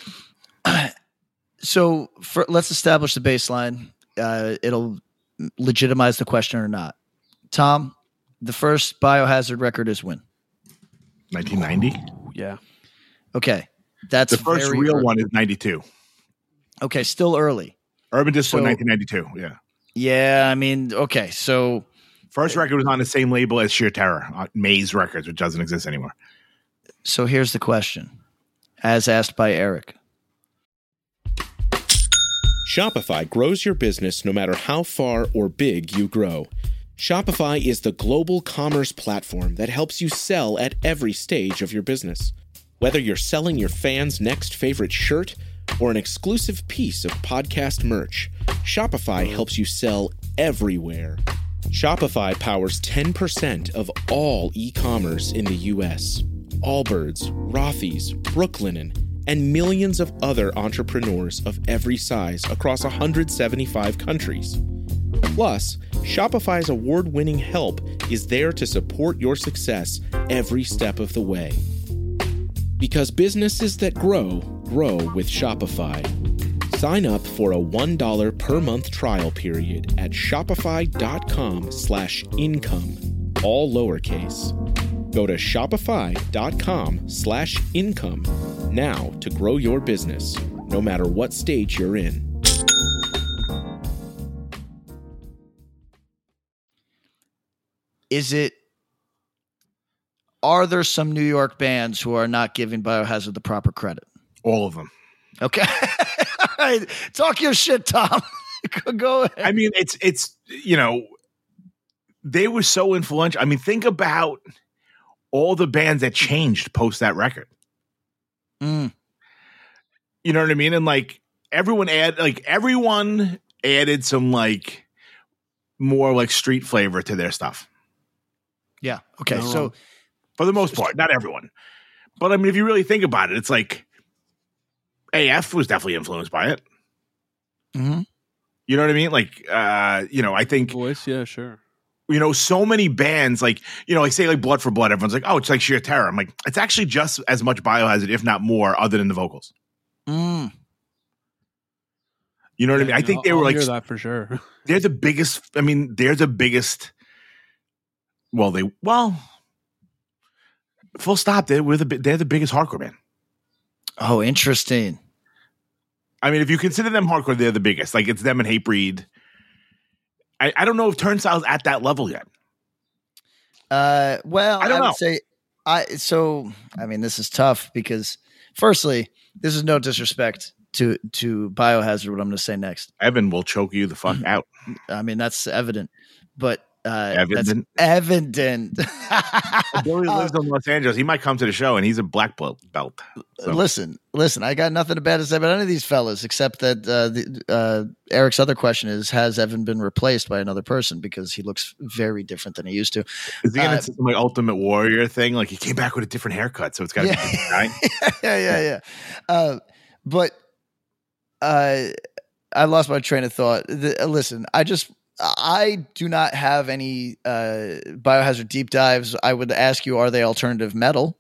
So for, let's establish the baseline. Uh, it'll legitimize the question or not. Tom, the first Biohazard record is when? nineteen ninety. Yeah, Okay, that's The first very real early. one is ninety-two. Okay, still early. Urban Disco So- nineteen ninety-two. Yeah. Yeah, I mean, okay, so First record was on the same label as Sheer Terror, uh, Maze Records, which doesn't exist anymore. so here's the question, as asked by Eric. Shopify grows your business no matter how far or big you grow. Shopify is the global commerce platform that helps you sell at every stage of your business. Whether you're selling your fans' next favorite shirt or an exclusive piece of podcast merch, Shopify helps you sell everywhere. Shopify powers ten percent of all e-commerce in the U S. Allbirds, Rothy's, Brooklinen, and millions of other entrepreneurs of every size across one hundred seventy-five countries. Plus, Shopify's award-winning help is there to support your success every step of the way. Because businesses that grow, grow with Shopify. Sign up for a one dollar per month trial period at shopify.com slash income, all lowercase. Go to shopify.com slash income now to grow your business, no matter what stage you're in. is it? Are there some New York bands who are not giving Biohazard the proper credit? All of them. Okay, all right. Talk your shit, Tom. Go ahead. I mean, it's it's you know, they were so influential. I mean, think about all the bands that changed post that record. Mm. You know what I mean? And like everyone add like everyone added some like more like street flavor to their stuff. Yeah. Okay. No so wrong. For the most part, not everyone. But I mean, if you really think about it, it's like A F was definitely influenced by it. mm-hmm. You know what I mean? Like, uh, you know, I think, Voice, yeah, sure. you know, so many bands, like, you know, I say like Blood for Blood, everyone's like, oh, it's like sheer terror. I'm like, it's actually just as much Biohazard, if not more, other than the vocals. Mm. You know what I Yeah, mean? I no, think they I'll were like, hear that for sure. they're the biggest. I mean, they're the biggest. Well, they, well, full stop. They were the, they're the biggest hardcore band. Oh, interesting. I mean, if you consider them hardcore, they're the biggest. Like it's them and Hatebreed. I, I don't know if Turnstile's at that level yet. Uh, well, I don't I would know. say I. So, I mean, this is tough because, firstly, this is no disrespect to to Biohazard. What I'm going to say next. Evan will choke you the fuck out. I mean, that's evident, but uh, Evident? that's evident. Billy lives in Los Angeles. He might come to the show, and he's a black belt. belt so. Listen, listen. I got nothing bad to say about any of these fellas, except that uh, the, uh, Eric's other question is: has Evan been replaced by another person? Because he looks very different than he used to. Is he gonna Uh, do some like Ultimate Warrior thing? Like he came back with a different haircut, so it's got to Yeah. be different guy. yeah, yeah, yeah. Uh, but uh, I lost my train of thought. The, uh, listen, I just I do not have any uh, Biohazard deep dives. I would ask you: are they alternative metal?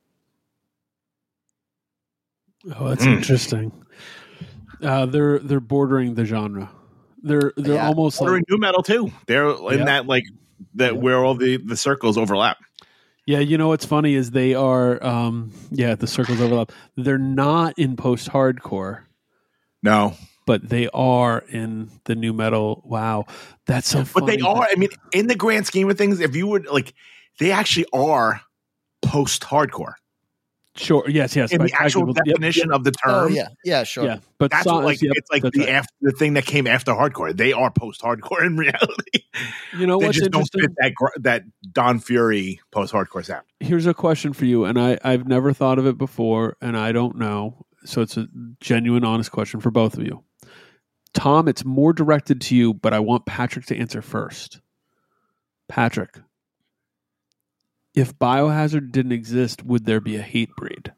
Oh, that's Mm. interesting. Uh, they're they're bordering the genre. They're they're Yeah. almost They're like in new metal too. They're in Yeah. that like that Yeah. where all the the circles overlap. yeah. You know what's funny is they are um yeah the circles overlap. They're not in post hardcore, No, but they are in the new metal. Wow, that's so. but they funny. are. I mean, in the grand scheme of things, if you would like, they actually are post hardcore Sure. Yes. Yes. in I- the actual I- yep, definition yep, of the term. Oh yeah, yeah, sure. Yeah, but That's so- what, like yep, it's like that's the right. after the thing that came after hardcore. They are post hardcore in reality. You know they what's just don't interesting? fit that gr- that Don Fury post hardcore sound. Here's a question for you, and I I've never thought of it before, and I don't know. So it's a genuine, honest question for both of you. Tom, it's more directed to you, but I want Patrick to answer first. Patrick, if Biohazard didn't exist, would there be a Hatebreed?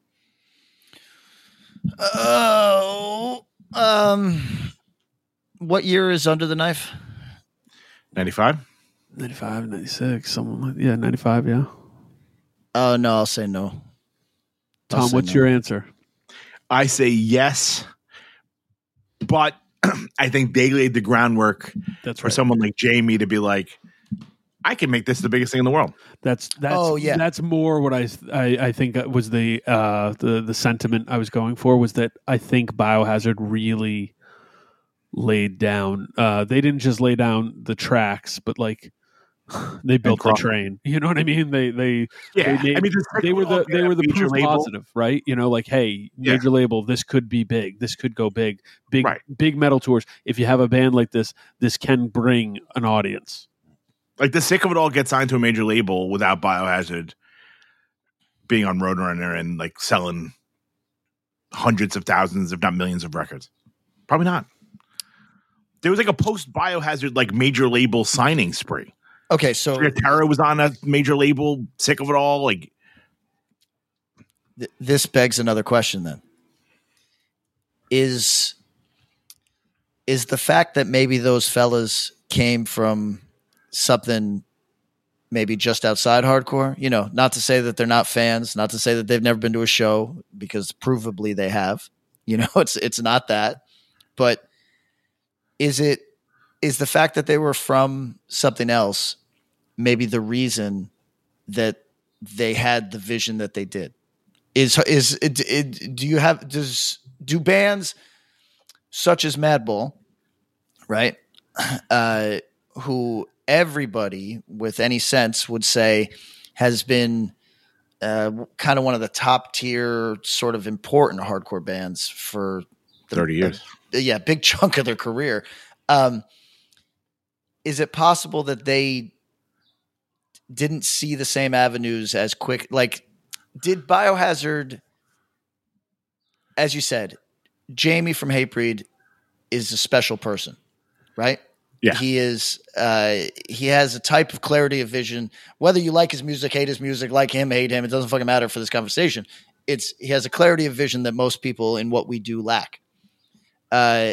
Oh, um, what year is Under the Knife? ninety-five. ninety-five, ninety-six, something like yeah, ninety-five, yeah. Oh no, I'll say no. I'll Tom, say what's no. your answer? I say yes, but I think they laid the groundwork That's for right. someone like Jamie to be like, I can make this the biggest thing in the world. That's that's Oh, yeah. that's more what I I, I think was the uh the the sentiment I was going for was that I think Biohazard really laid down. Uh, they didn't just lay down the tracks, but like they built the cross- train. You know what I mean? They they Yeah, they, made, I mean, the they were the they were the major proof label. positive, right? You know, like hey, Yeah. major label, this could be big. This could go big. Big Right. big metal tours. If you have a band like this, this can bring an audience. Like the Sick of It All gets signed to a major label without Biohazard being on Roadrunner and like selling hundreds of thousands, if not millions of records. Probably not. There was like a post Biohazard like major label signing spree. Okay, so Sheer Terror was on a major label. Sick of It All, like th- this begs another question then. Is is the fact that maybe those fellas came from something maybe just outside hardcore, you know, not to say that they're not fans, not to say that they've never been to a show, because provably they have, you know, it's it's not that, but is it is the fact that they were from something else maybe the reason that they had the vision that they did? Is is it, it, do you have does do bands such as Madball, right? Uh, who everybody with any sense would say has been uh, kind of one of the top tier sort of important hardcore bands for the, thirty years. Uh, yeah, big chunk of their career. Um, is it possible that they didn't see the same avenues as quick? Like, did Biohazard, as you said, Jamie from Hatebreed is a special person, right? Yeah. He is, uh, he has a type of clarity of vision, whether you like his music, hate his music, like him, hate him. It doesn't fucking matter for this conversation. It's, he has a clarity of vision that most people in what we do lack. Uh,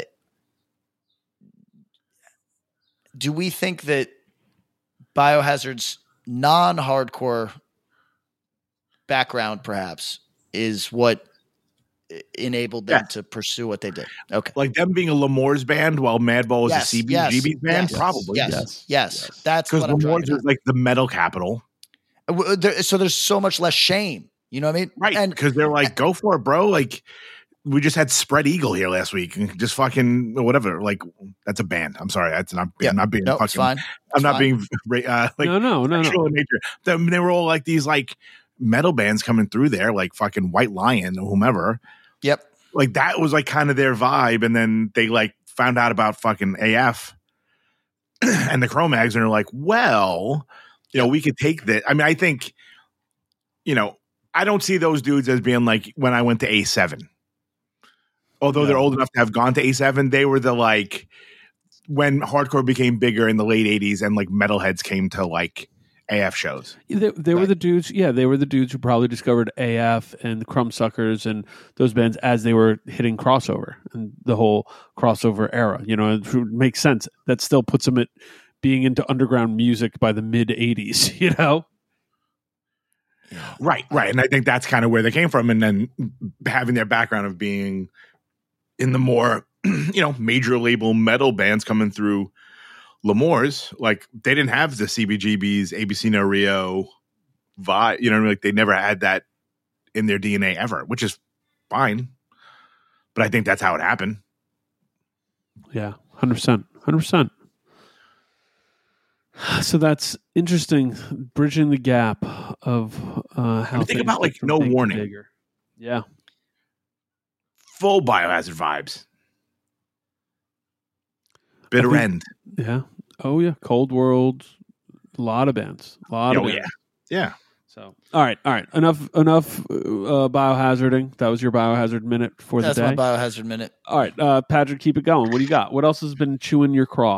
do we think that Biohazard's non-hardcore background perhaps is what enabled them Yeah. to pursue what they did? Okay. Like them being a L'Amour's band while Madball was Yes, a C B yes, G B band? yes, Probably. Yes. Yes. Yes. Yes. That's Because what I'm trying L'Amour's to is like the metal capital. do. There- So there's so much less shame. You know what I mean? Right. And Because they're like, go for it, bro. Like, we just had Spread Eagle here last week. And just fucking whatever. Like, that's a band. I'm sorry. That's not, Yeah. I'm not being no, fucking. it's fine. I'm not fine. being uh, like no, no, no, sexual no. in nature. They, they were all like these like metal bands coming through there, like fucking White Lion or whomever. Yep. Like that was like kind of their vibe. And then they like found out about fucking A F and the Cro-Mags and they're like, well, you know, we could take that. I mean, I think, you know, I don't see those dudes as being like when I went to A seven. Although No. they're old enough to have gone to A seven, they were the like when hardcore became bigger in the late eighties and like metalheads came to like A F shows. They, they were the dudes. Yeah, they were the dudes who probably discovered A F and the Crumbsuckers and those bands as they were hitting crossover and the whole crossover era. You know, it makes sense. That still puts them at being into underground music by the mid eighties. You know. Right, right. And I think that's kind of where they came from. And then having their background of being in the more, you know, major label metal bands coming through L'Amour's, like they didn't have the C B G Bs, A B C No Rio vibe. You know, like they never had that in their D N A ever, which is fine. But I think that's how it happened. Yeah, one hundred percent. one hundred percent. So that's interesting, bridging the gap of uh, how I mean, think things about, went like, from No big to Warning. bigger. Yeah. Full Biohazard vibes. Bitter think- End. Yeah. Oh, yeah. Cold World. A lot of bands. A lot Oh, of yeah. bands. Yeah. So, all right. All right. Enough Enough uh, biohazarding. That was your biohazard minute for That's the my day. Biohazard minute. All right. Uh, Patrick, keep it going. What do you got? What else has been chewing your craw?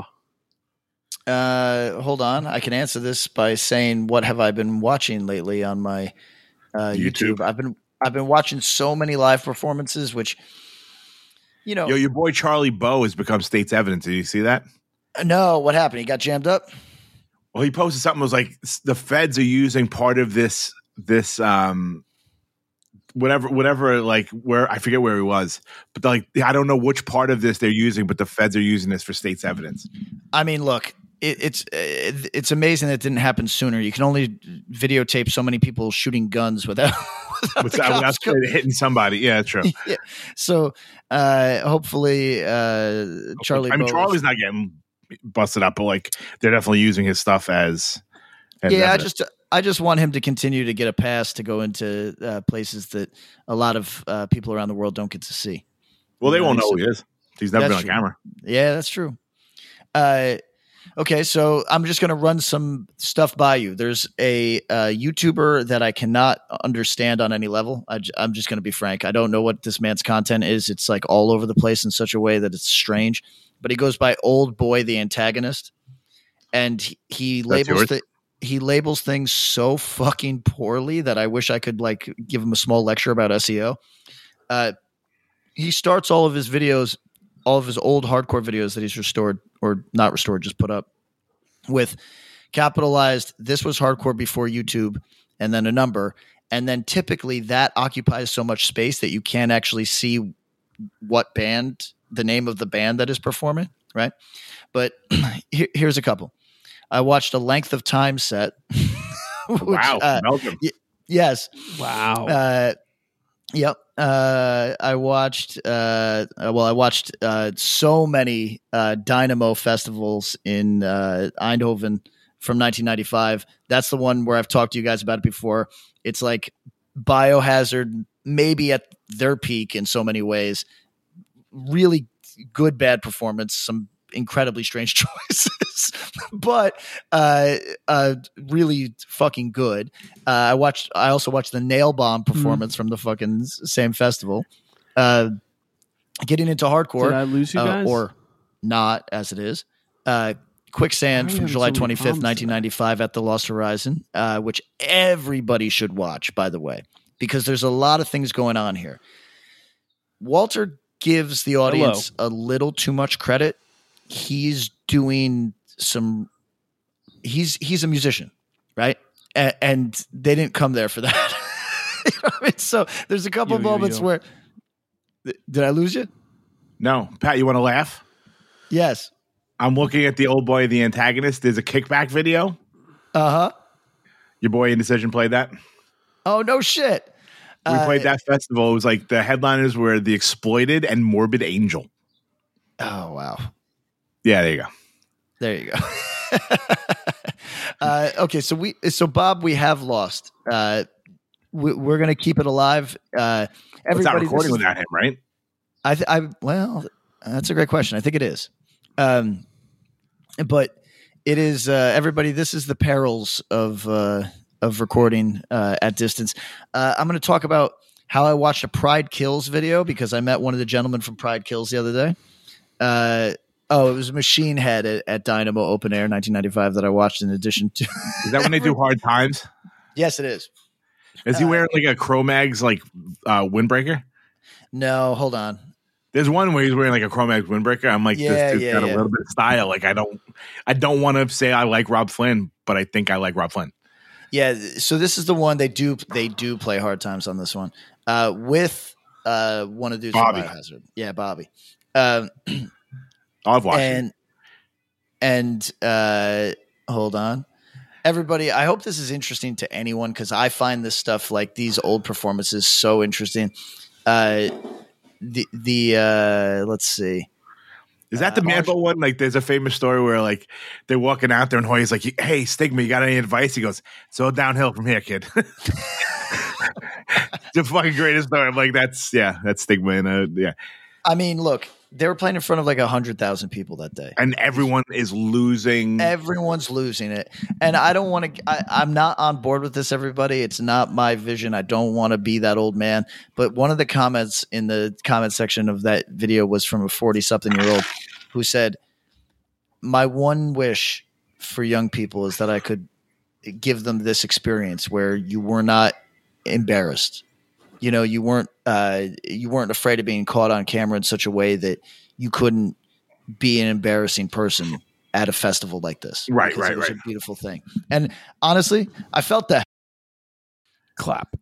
Uh, hold on. I can answer this by saying, what have I been watching lately on my uh, YouTube? YouTube. I've been I've been watching so many live performances, which, you know, Yo, your boy Charlie Bow has become state's evidence. Did you see that? no, what happened? He got jammed up? Well, he posted something that was like s- the feds are using part of this this um whatever whatever like where I forget where he was, but like I don't know which part of this they're using, but the feds are using this for state's evidence. I mean, look, it, it's it, it's amazing that it didn't happen sooner. You can only videotape so many people shooting guns without, without, the Without, without cops coming. hitting somebody. Yeah, true. Yeah. So uh, hopefully uh, Charlie I mean, Bow- Charlie's not getting busted up, but like they're definitely using his stuff as. as yeah, I evidence. just I just want him to continue to get a pass to go into uh, places that a lot of uh, people around the world don't get to see. well, they you know, won't he's- know who he is. He's never been That's on true. camera. Yeah, that's true. Uh, okay, so I'm just going to run some stuff by you. There's a uh, YouTuber that I cannot understand on any level. I j- I'm just going to be frank. I don't know what this man's content is. It's like all over the place in such a way that it's strange. But he goes by Old Boy the Antagonist, and he, he That's labels yours? the he labels things so fucking poorly that I wish I could like give him a small lecture about S E O. Uh, he starts all of his videos, all of his old hardcore videos that he's restored or not restored, just put up with capitalized. This was hardcore before YouTube, and then a number, and then typically that occupies so much space that you can't actually see what band, the name of the band that is performing, right? But here, here's a couple. I watched a Length of Time set. which, Wow, uh, Malcolm. yes. Wow. Uh, Yep. Uh, I watched. Uh, well, I watched uh, so many uh, Dynamo festivals in uh, Eindhoven from nineteen ninety-five. That's the one where I've talked to you guys about it before. It's like Biohazard, maybe at their peak in so many ways. Really good, bad performance. Some incredibly strange choices, but uh, uh, really fucking good. Uh, I watched. I also watched the Nail Bomb performance mm. from the fucking same festival. Uh, getting into hardcore, did I lose you guys uh, or not? As it is, uh, Quicksand from July twenty-fifth, nineteen ninety-five, at the Lost Horizon, uh, which everybody should watch, by the way, because there's a lot of things going on here. Walter gives the audience Hello. a little too much credit. He's doing some he's he's a musician, right? And, and they didn't come there for that. You know what I mean? So there's a couple yo, moments yo, yo. where did I lose you? No. Pat, you want to laugh? Yes. I'm looking at the Old Boy the Antagonist. There's a kickback video. Uh-huh. Your boy Indecision played that. Oh, no shit. We uh, played that festival. It was like the headliners were The Exploited and Morbid Angel. Oh, wow. Yeah, there you go. There you go. uh, okay, so we, so Bob, we have lost. Uh, we, we're going to keep it alive. Uh, everybody, it's not recording is, without him, right? I, th- I, well, that's a great question. I think it is. Um, but it is uh, everybody. This is the perils of uh, of recording uh, at distance. Uh, I'm going to talk about how I watched a Pride Kills video because I met one of the gentlemen from Pride Kills the other day. Uh, Oh, it was Machine Head at, at Dynamo Open Air nineteen ninety-five that I watched in addition to. Is that when they do Hard Times? Yes, it is. Is he uh, wearing like a Cro-Mags like uh, windbreaker? No, hold on. There's one where he's wearing like a Cro-Mags windbreaker. I'm like, yeah, this dude's yeah, got yeah. a little bit of style. Like I don't, I don't want to say I like Rob Flynn, but I think I like Rob Flynn. Yeah. So this is the one they do. They do play Hard Times on this one uh, with uh, one of the dudes from Biohazard. Yeah, Bobby. Um, I've watched and, and uh, hold on. Everybody, I hope this is interesting to anyone because I find this stuff like these old performances so interesting. Uh, the the uh, let's see. Is that the uh, Manbo one? Like there's a famous story where like they're walking out there and Hoy's like, hey, Stigma, you got any advice? He goes, it's all downhill from here, kid. The fucking greatest story. I'm like, that's, yeah, that's Stigma. And, uh, yeah. I mean, look. They were playing in front of like one hundred thousand people that day. And everyone is losing. Everyone's losing it. And I don't want to – I'm not on board with this, everybody. It's not my vision. I don't want to be that old man. But one of the comments in the comment section of that video was from a forty-something-year-old who said, my one wish for young people is that I could give them this experience where you were not embarrassed. You know, you weren't uh, you weren't afraid of being caught on camera in such a way that you couldn't be an embarrassing person at a festival like this. Right, right, it was right. a beautiful thing. And honestly, I felt that. Clap.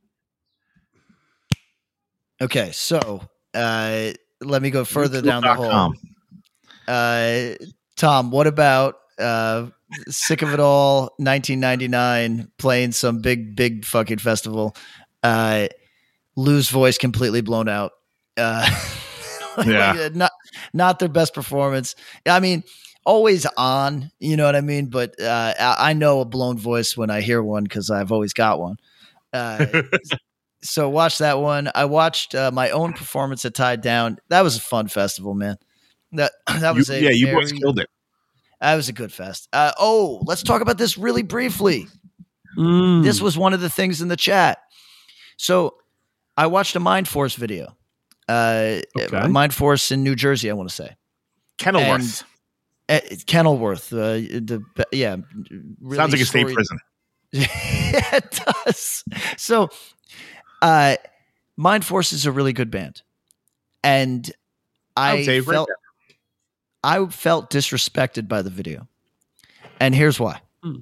Okay, so uh, let me go further down the hole. Uh, Tom, what about uh, Sick of It All, nineteen ninety-nine, playing some big, big fucking festival? Uh Lou's voice completely blown out. Uh, yeah, like, not not their best performance. I mean, always on, you know what I mean. But uh, I, I know a blown voice when I hear one because I've always got one. Uh, so watch that one. I watched uh, my own performance at Tied Down. That was a fun festival, man. That that was you, a yeah. You very, boys killed it. That was a good fest. Uh, oh, let's talk about this really briefly. Mm. This was one of the things in the chat. So. I watched a Mind Force video. Uh, okay. Mind Force in New Jersey, I want to say. Kenilworth. And, uh, Kenilworth. Uh, the, yeah. Really Sounds like a story- state prison. Yeah, it does. So, uh, Mind Force is a really good band. And I, I felt I felt disrespected by the video. And here's why. Hmm.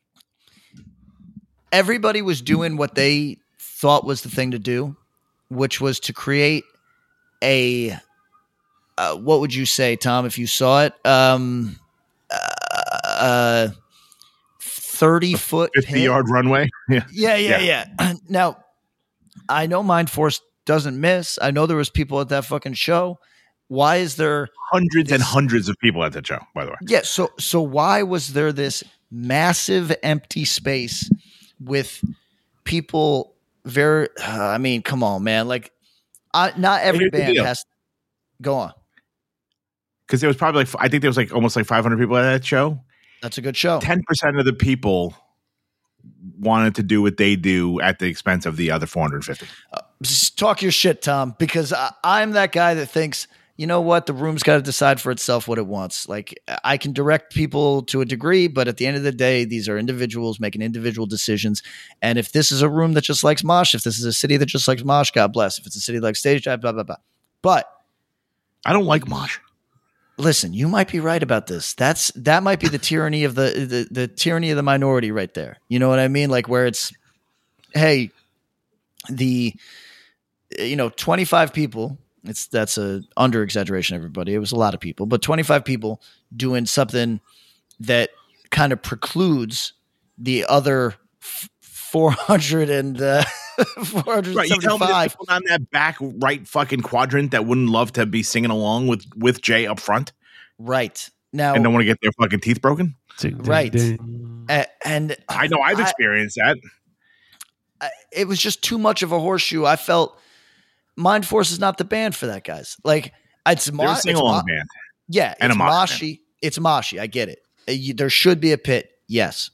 Everybody was doing what they thought was the thing to do, which was to create a, uh, what would you say, Tom, if you saw it? Um, uh, thirty foot fifty yard runway. Yeah. Yeah. Yeah. Yeah. Now, I know Mind Force doesn't miss. I know there was people at that fucking show. Why is there hundreds this, and hundreds of people at that show, by the way? Yeah. So, so why was there this massive empty space with people very, uh, I mean, come on, man. Like, I, not every Here's the band deal. has to go on. Because there was probably like, I think there was like almost like five hundred people at that show. That's a good show. ten percent of the people wanted to do what they do at the expense of the other four hundred fifty. Uh, just talk your shit, Tom, because I, I'm that guy that thinks, you know what, the room's got to decide for itself what it wants. Like, I can direct people to a degree, but at the end of the day, these are individuals making individual decisions. And if this is a room that just likes mosh, if this is a city that just likes mosh, God bless. If it's a city like stage dive, blah, blah, blah. But I don't like mosh. Listen, you might be right about this. That's that might be the tyranny of the, the the tyranny of the minority right there. You know what I mean? Like, where it's, hey, the you know, twenty-five people, it's that's a under exaggeration, everybody. It was a lot of people, but twenty-five people doing something that kind of precludes the other f- four hundred and uh, four hundred seventy-five. Right, you tell me there's people on that back right fucking quadrant that wouldn't love to be singing along with with Jay up front, right now, and don't want to get their fucking teeth broken. Ding, ding, right, ding. A- and I know I've I- experienced that. I, it was just too much of a horseshoe. I felt Mind Force is not the band for that, guys. Like, it's They're mo- a sing it's along mo- band. Yeah, And it's a mosh moshy. It's moshy. I get it. Uh, you- there should be a pit. Yes.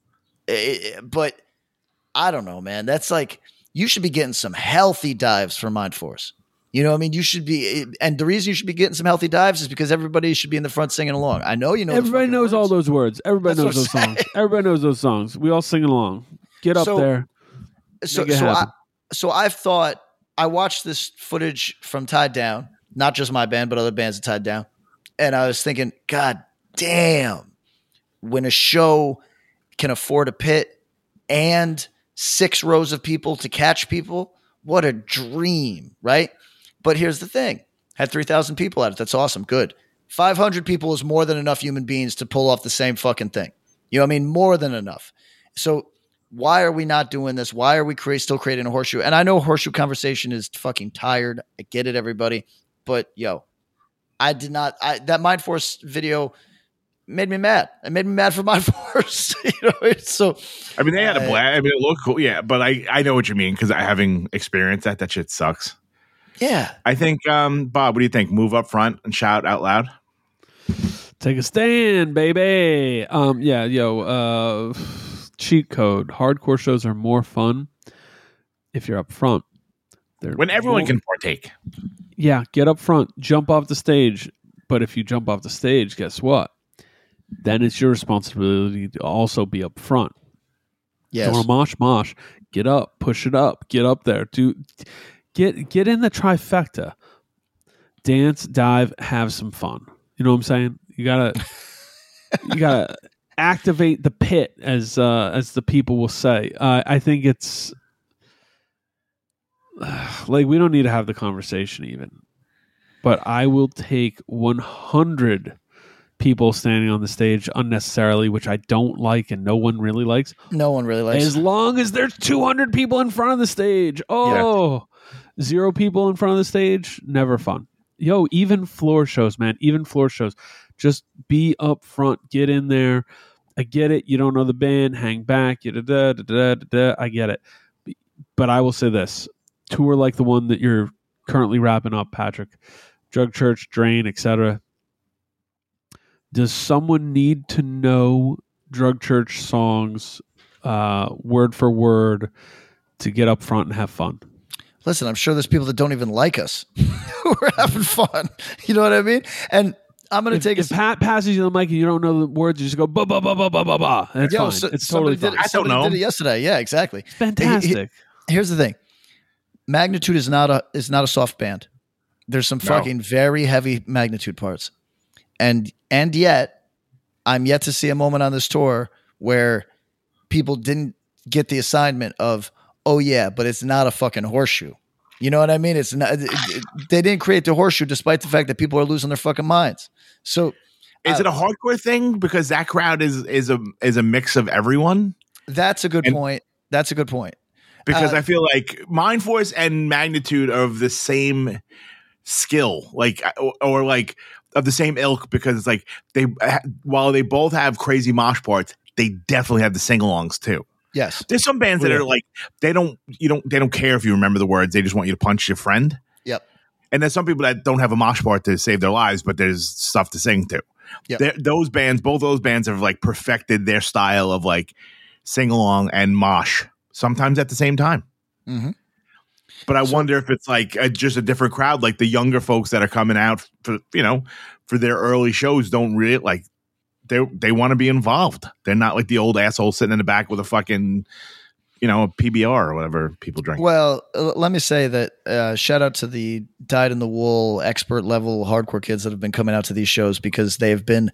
Uh, but I don't know, man. That's like, you should be getting some healthy dives for Mind Force. You know what I mean? You should be, and the reason you should be getting some healthy dives is because everybody should be in the front singing along. I know you know. the Everybody fucking knows words. all those words. Everybody That's knows what those I'm songs. saying. Everybody knows those songs. We all sing along. Get up So- there. So, Make it so I, happen. so I've thought, I watched this footage from Tied Down, not just my band, but other bands that Tied Down. And I was thinking, God damn, when a show can afford a pit and six rows of people to catch people, what a dream, right? But here's the thing. Had three thousand people at it. That's awesome. Good. five hundred people is more than enough human beings to pull off the same fucking thing. You know what I mean? More than enough. So why are we not doing this? Why are we cre- still creating a horseshoe? And I know horseshoe conversation is fucking tired. I get it, everybody. But yo, I did not. I, that Mind Force video made me mad. It made me mad for Mind Force. you know, so I mean, they had a uh, blast. I mean, it looked cool. Yeah, but I, I know what you mean because I having experienced that, that shit sucks. yeah. I think, um, Bob, what do you think? Move up front and shout out loud. Take a stand, baby. Um, yeah, yo, uh, cheat code. Hardcore shows are more fun if you're up front. They're When everyone more- can partake. Yeah, get up front, jump off the stage. But if you jump off the stage, guess what? Then it's your responsibility to also be up front. Yes. Don't mosh, mosh. Get up, push it up, get up there. Do get get in the trifecta. Dance, dive, have some fun. You know what I'm saying? You gotta you gotta activate the pit, as uh, as the people will say. Uh, I think it's like we don't need to have the conversation even. But I will take one hundred people standing on the stage unnecessarily, which I don't like and no one really likes. No one really likes As long as there's two hundred people in front of the stage. Oh, zero people in front of the stage, never fun. Yo, even floor shows, man, even floor shows. Just be up front, get in there. I get it. You don't know the band, hang back. Da, da, da, da, da, da. I get it. But I will say this. Tour like the one that you're currently wrapping up, Patrick, Drug Church, Drain, et cetera. Does someone need to know Drug Church songs uh, word for word to get up front and have fun? Listen, I'm sure there's people that don't even like us who are having fun. You know what I mean? And I'm going to If, take if a Pat passes you the mic and you don't know the words, you just go ba ba ba ba ba ba ba. And it's Yo, fine. so- it's somebody totally did fine. it- somebody I don't know. did it yesterday. Yeah, exactly. It's fantastic. Here's the thing. Magnitude is not a is not a soft band. There's some No. fucking very heavy Magnitude parts. And and yet I'm yet to see a moment on this tour where people didn't get the assignment of, oh yeah, but it's not a fucking horseshoe. You know what I mean? It's not. It, it, they didn't create the horseshoe, despite the fact that people are losing their fucking minds. So Is Uh, it a hardcore thing? Because that crowd is is a is a mix of everyone. that's a good And- point. That's a good point. because Uh, I feel like Mind Force and Magnitude are of the same skill, like or, or like of the same ilk, because it's like they while they both have crazy mosh parts, they definitely have the sing-alongs too. Yes. There's some bands that Yeah. are like they don't you don't they don't care if you remember the words, they just want you to punch your friend. Yep. And there's some people that don't have a mosh part to save their lives, but there's stuff to sing to. Yep. They're- Those bands, both those bands have like perfected their style of like sing along and mosh, sometimes at the same time. Mm-hmm. But I wonder if it's like a, just a different crowd, like the younger folks that are coming out for you know for their early shows don't really like they they want to be involved. They're not like the old asshole sitting in the back with a fucking you know a P B R or whatever people drink. Well, uh, let me say that uh, shout out to the dyed in the wool expert level hardcore kids that have been coming out to these shows, because they've been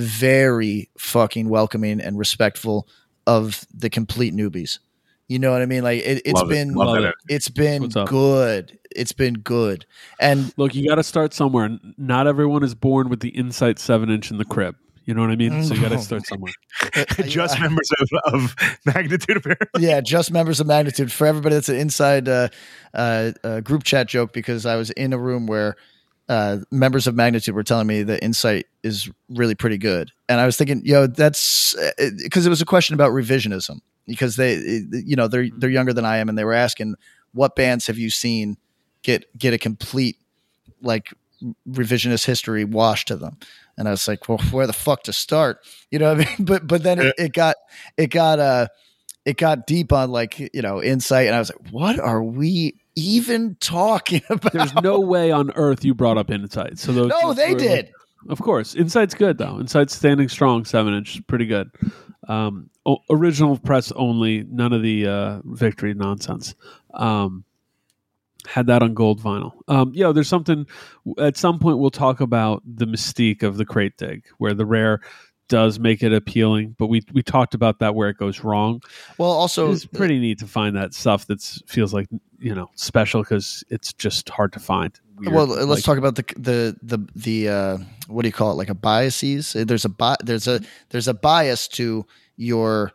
very fucking welcoming and respectful of the complete newbies. You know what I mean? Like it, it's Love it. been, Love Love it. it. it's been What's up? good. It's been good. And Look, you got to start somewhere. N- Not everyone is born with the Insight seven inch in the crib. You know what I mean? So you got to start somewhere. Just members of, of Magnitude, apparently. yeah, just members of Magnitude. For everybody, that's an inside uh, uh, uh, group chat joke, because I was in a room where uh, members of Magnitude were telling me that Insight is really pretty good. And I was thinking, yo, that's because it was a question about revisionism, because they, you know, they're, they're younger than I am. And they were asking, what bands have you seen get, get a complete like revisionist history washed to them? And I was like, well, where the fuck to start? You know what I mean? But, but then it, it got, it got, uh, it got deep on like, you know, Insight. And I was like, what are we even talking about? There's no way on earth you brought up Insight. So those, No, they were- did. Of course, Insight's good though. Insight's standing strong, seven inch, pretty good. Um, o- original press only, none of the uh, Victory nonsense. Um, had that on gold vinyl. Um, yeah, there's something. At some point, we'll talk about the mystique of the crate dig, where the rare does make it appealing. But we we talked about that where it goes wrong. Well, also, It's pretty neat to find that stuff that's feels like you know special because it's just hard to find. Weird. well, let's Like- talk about the the the the uh, what do you call it? Like a biases. There's a bi- there's a there's a bias to your.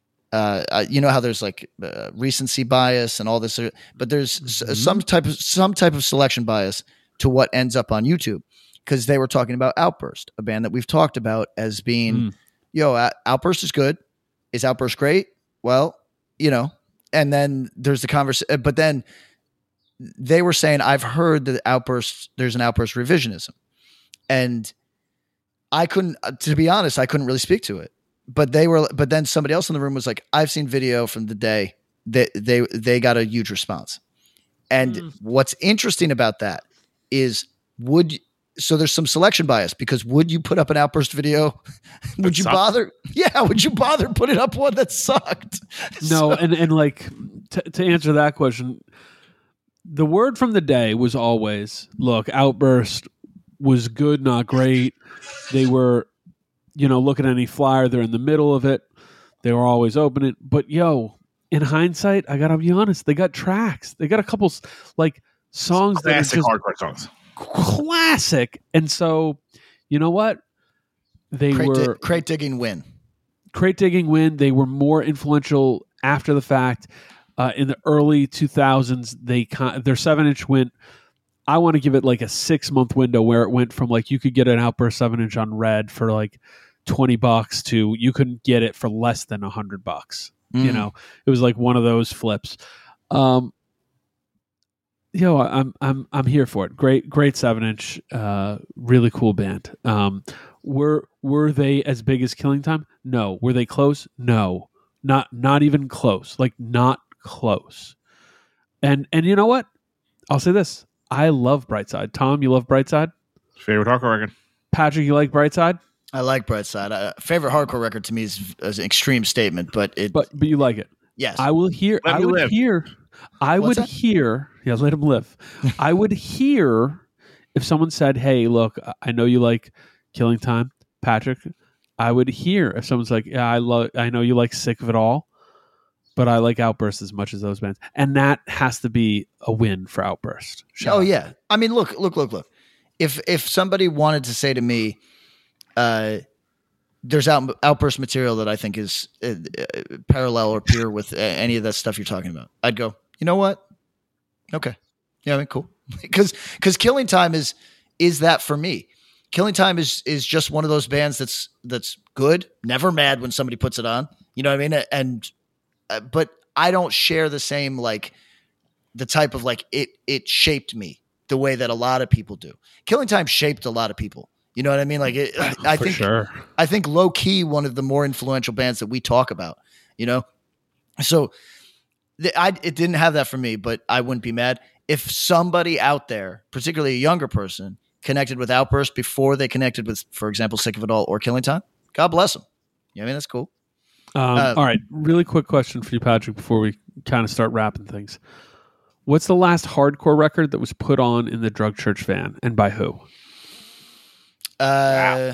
Uh, uh, you know how there's like uh, recency bias and all this, uh, but there's Mm-hmm. s- some type of some type of selection bias to what ends up on YouTube, because they were talking about Outburst, a band that we've talked about as being, Mm. yo, uh, Outburst is good. Is Outburst great? Well, you know, and then there's the conversation, but then they were saying, I've heard that Outburst, there's an Outburst revisionism, and I couldn't, uh, to be honest, I couldn't really speak to it. But they were, but then somebody else in the room was like, I've seen video from the day that they, they got a huge response. And Mm. what's interesting about that is would, so there's some selection bias, because would you put up an Outburst video? would you sucked? bother? Yeah. Would you bother putting up one that sucked? No, So- and and like t- to answer that question, the word from the day was always, look, Outburst was good, not great. They were, you know, look at any flyer, they're in the middle of it. They were always open it. But yo, in hindsight, I gotta be honest, they got tracks. They got a couple s- like songs that are Classic just hardcore songs. classic. And so, you know what? They crate, were di- crate digging win. crate digging win. They were more influential after the fact. Uh, in the early two thousands, they con- their seven inch went. I want to give it like a six month window where it went from like you could get an Outburst seven inch on Red for like twenty bucks to you couldn't get it for less than a hundred bucks. You Mm. know, it was like one of those flips. Um, yo, I'm I'm I'm here for it. Great, great seven inch. Uh, really cool band. Um, were were they as big as Killing Time? No. Were they close? No. Not not even close. Like not close. And and you know what? I'll say this. I love Brightside. Tom, you love Brightside? Favorite hardcore record. Patrick, you like Brightside? I like Brightside. Uh, favorite hardcore record to me is, is an extreme statement, but it, But but you like it. yes. I will hear Let I me would live. hear I What's would that? hear yeah, let him live. I would hear if someone said, "Hey, look, I know you like Killing Time, Patrick." I would hear if someone's like, "Yeah, I love I know you like Sick of It All, but I like Outburst as much as those bands." And that has to be a win for Outburst. Shout Oh out. yeah. I mean, look, look, look, look. If if somebody wanted to say to me, uh, there's out, outburst material that I think is uh, uh, parallel or peer with uh, any of that stuff you're talking about. I'd go, you know what? Okay. Yeah, I mean, cool. Because because Killing Time is is that for me. Killing Time is is just one of those bands that's that's good. Never mad when somebody puts it on. You know what I mean? And uh, but I don't share the same like the type of like it it shaped me the way that a lot of people do. Killing Time shaped a lot of people. You know what I mean? Like it, I For think sure. I think low key one of the more influential bands that we talk about. You know, so the, I it didn't have that for me, but I wouldn't be mad if somebody out there, particularly a younger person, connected with Outburst before they connected with, for example, Sick of It All or Killing Time. God bless them. You know what I mean? That's cool. Um, Uh, all right. Really quick question for you, Patrick, before we kind of start wrapping things. What's the last hardcore record that was put on in the Drug Church van, and by who? Uh,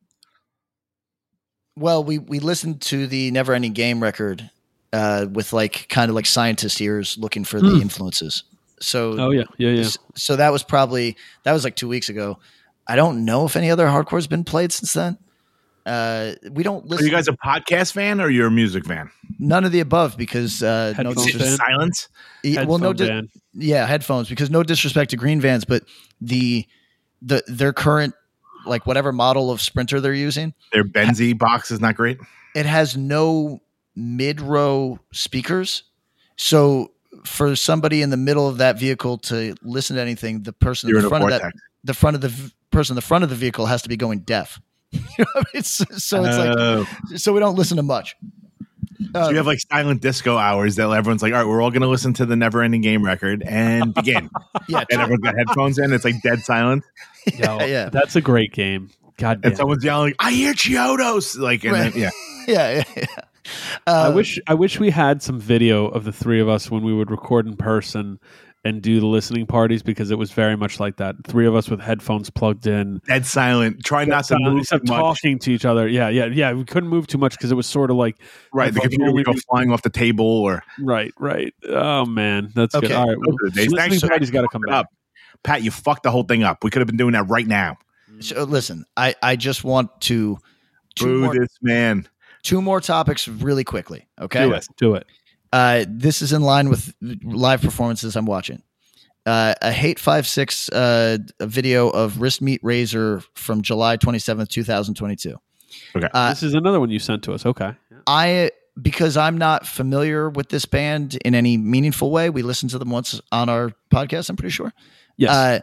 well, we, we listened to the Never Ending Game record uh, with like kind of like scientist ears looking for the Hmm. influences. So, Oh, yeah. Yeah, yeah. so that was probably, that was like two weeks ago. I don't know if any other hardcore has been played since then. Uh, we don't Are listen. you guys a podcast fan or you're a music fan? None of the above because uh, no Headphones dis- fan? Silence. yeah, well, no, Headphone di- ban. yeah, headphones because no disrespect to Green Vans, but the the their current like whatever model of Sprinter they're using, Their Benzie box is not great. it has no mid row speakers. So for somebody in the middle of that vehicle to listen to anything, the person You're in in the a front of that, vortex. the front of the v- person in the front of the vehicle has to be going deaf. You know what I mean? So, so it's Oh. like, so we don't listen to much. So Uh, you have like silent disco hours that everyone's like, all right, we're all going to listen to the Never Ending Game record and begin. yeah, And everyone's got headphones in. It's like dead silent. Yo, yeah. That's a great game. God damn. And someone's yelling, I hear Chiodos. Like, and Right. then, yeah. yeah, yeah, yeah. I Uh, wish I wish we had some video of the three of us when we would record in person and do the listening parties, because it was very much like that. Three of us with headphones plugged in, Dead silent. Try not to silent, move except too much. talking to each other. Yeah, yeah, yeah. We couldn't move too much because it was sort of like Right. The headphones computer only would go be- flying off the table or right, right. Oh man, that's Okay. good. All right, Those are the days. listening Thanks for- parties got to come Fuck it back. up. Pat, you fucked the whole thing up. We could have been doing that right now. So listen, I, I just want to two Boo more, this man. two more topics really quickly. Okay. Do it, do it. Uh, this is in line with live performances I'm watching. Uh, a Hate five six uh, a video of Wrist Meat Razor from July twenty-seventh, twenty twenty-two. Okay. Uh, This is another one you sent to us. Okay. I because I'm not familiar with this band in any meaningful way. We listened to them once on our podcast, I'm pretty sure. Yes. Uh,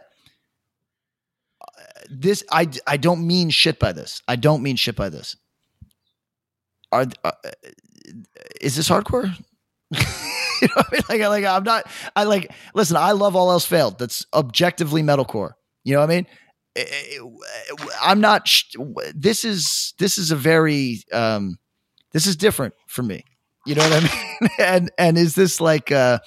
this I I don't mean shit by this. I don't mean shit by this. Are uh, is this hardcore? You know what I mean? Like, like I'm not. I like. Listen, I love All Else Failed. That's objectively metalcore. You know what I mean? Eh, eh, I'm not. sh- This is this is a very. Um, this is different for me. You know what I mean? and and is this like uh,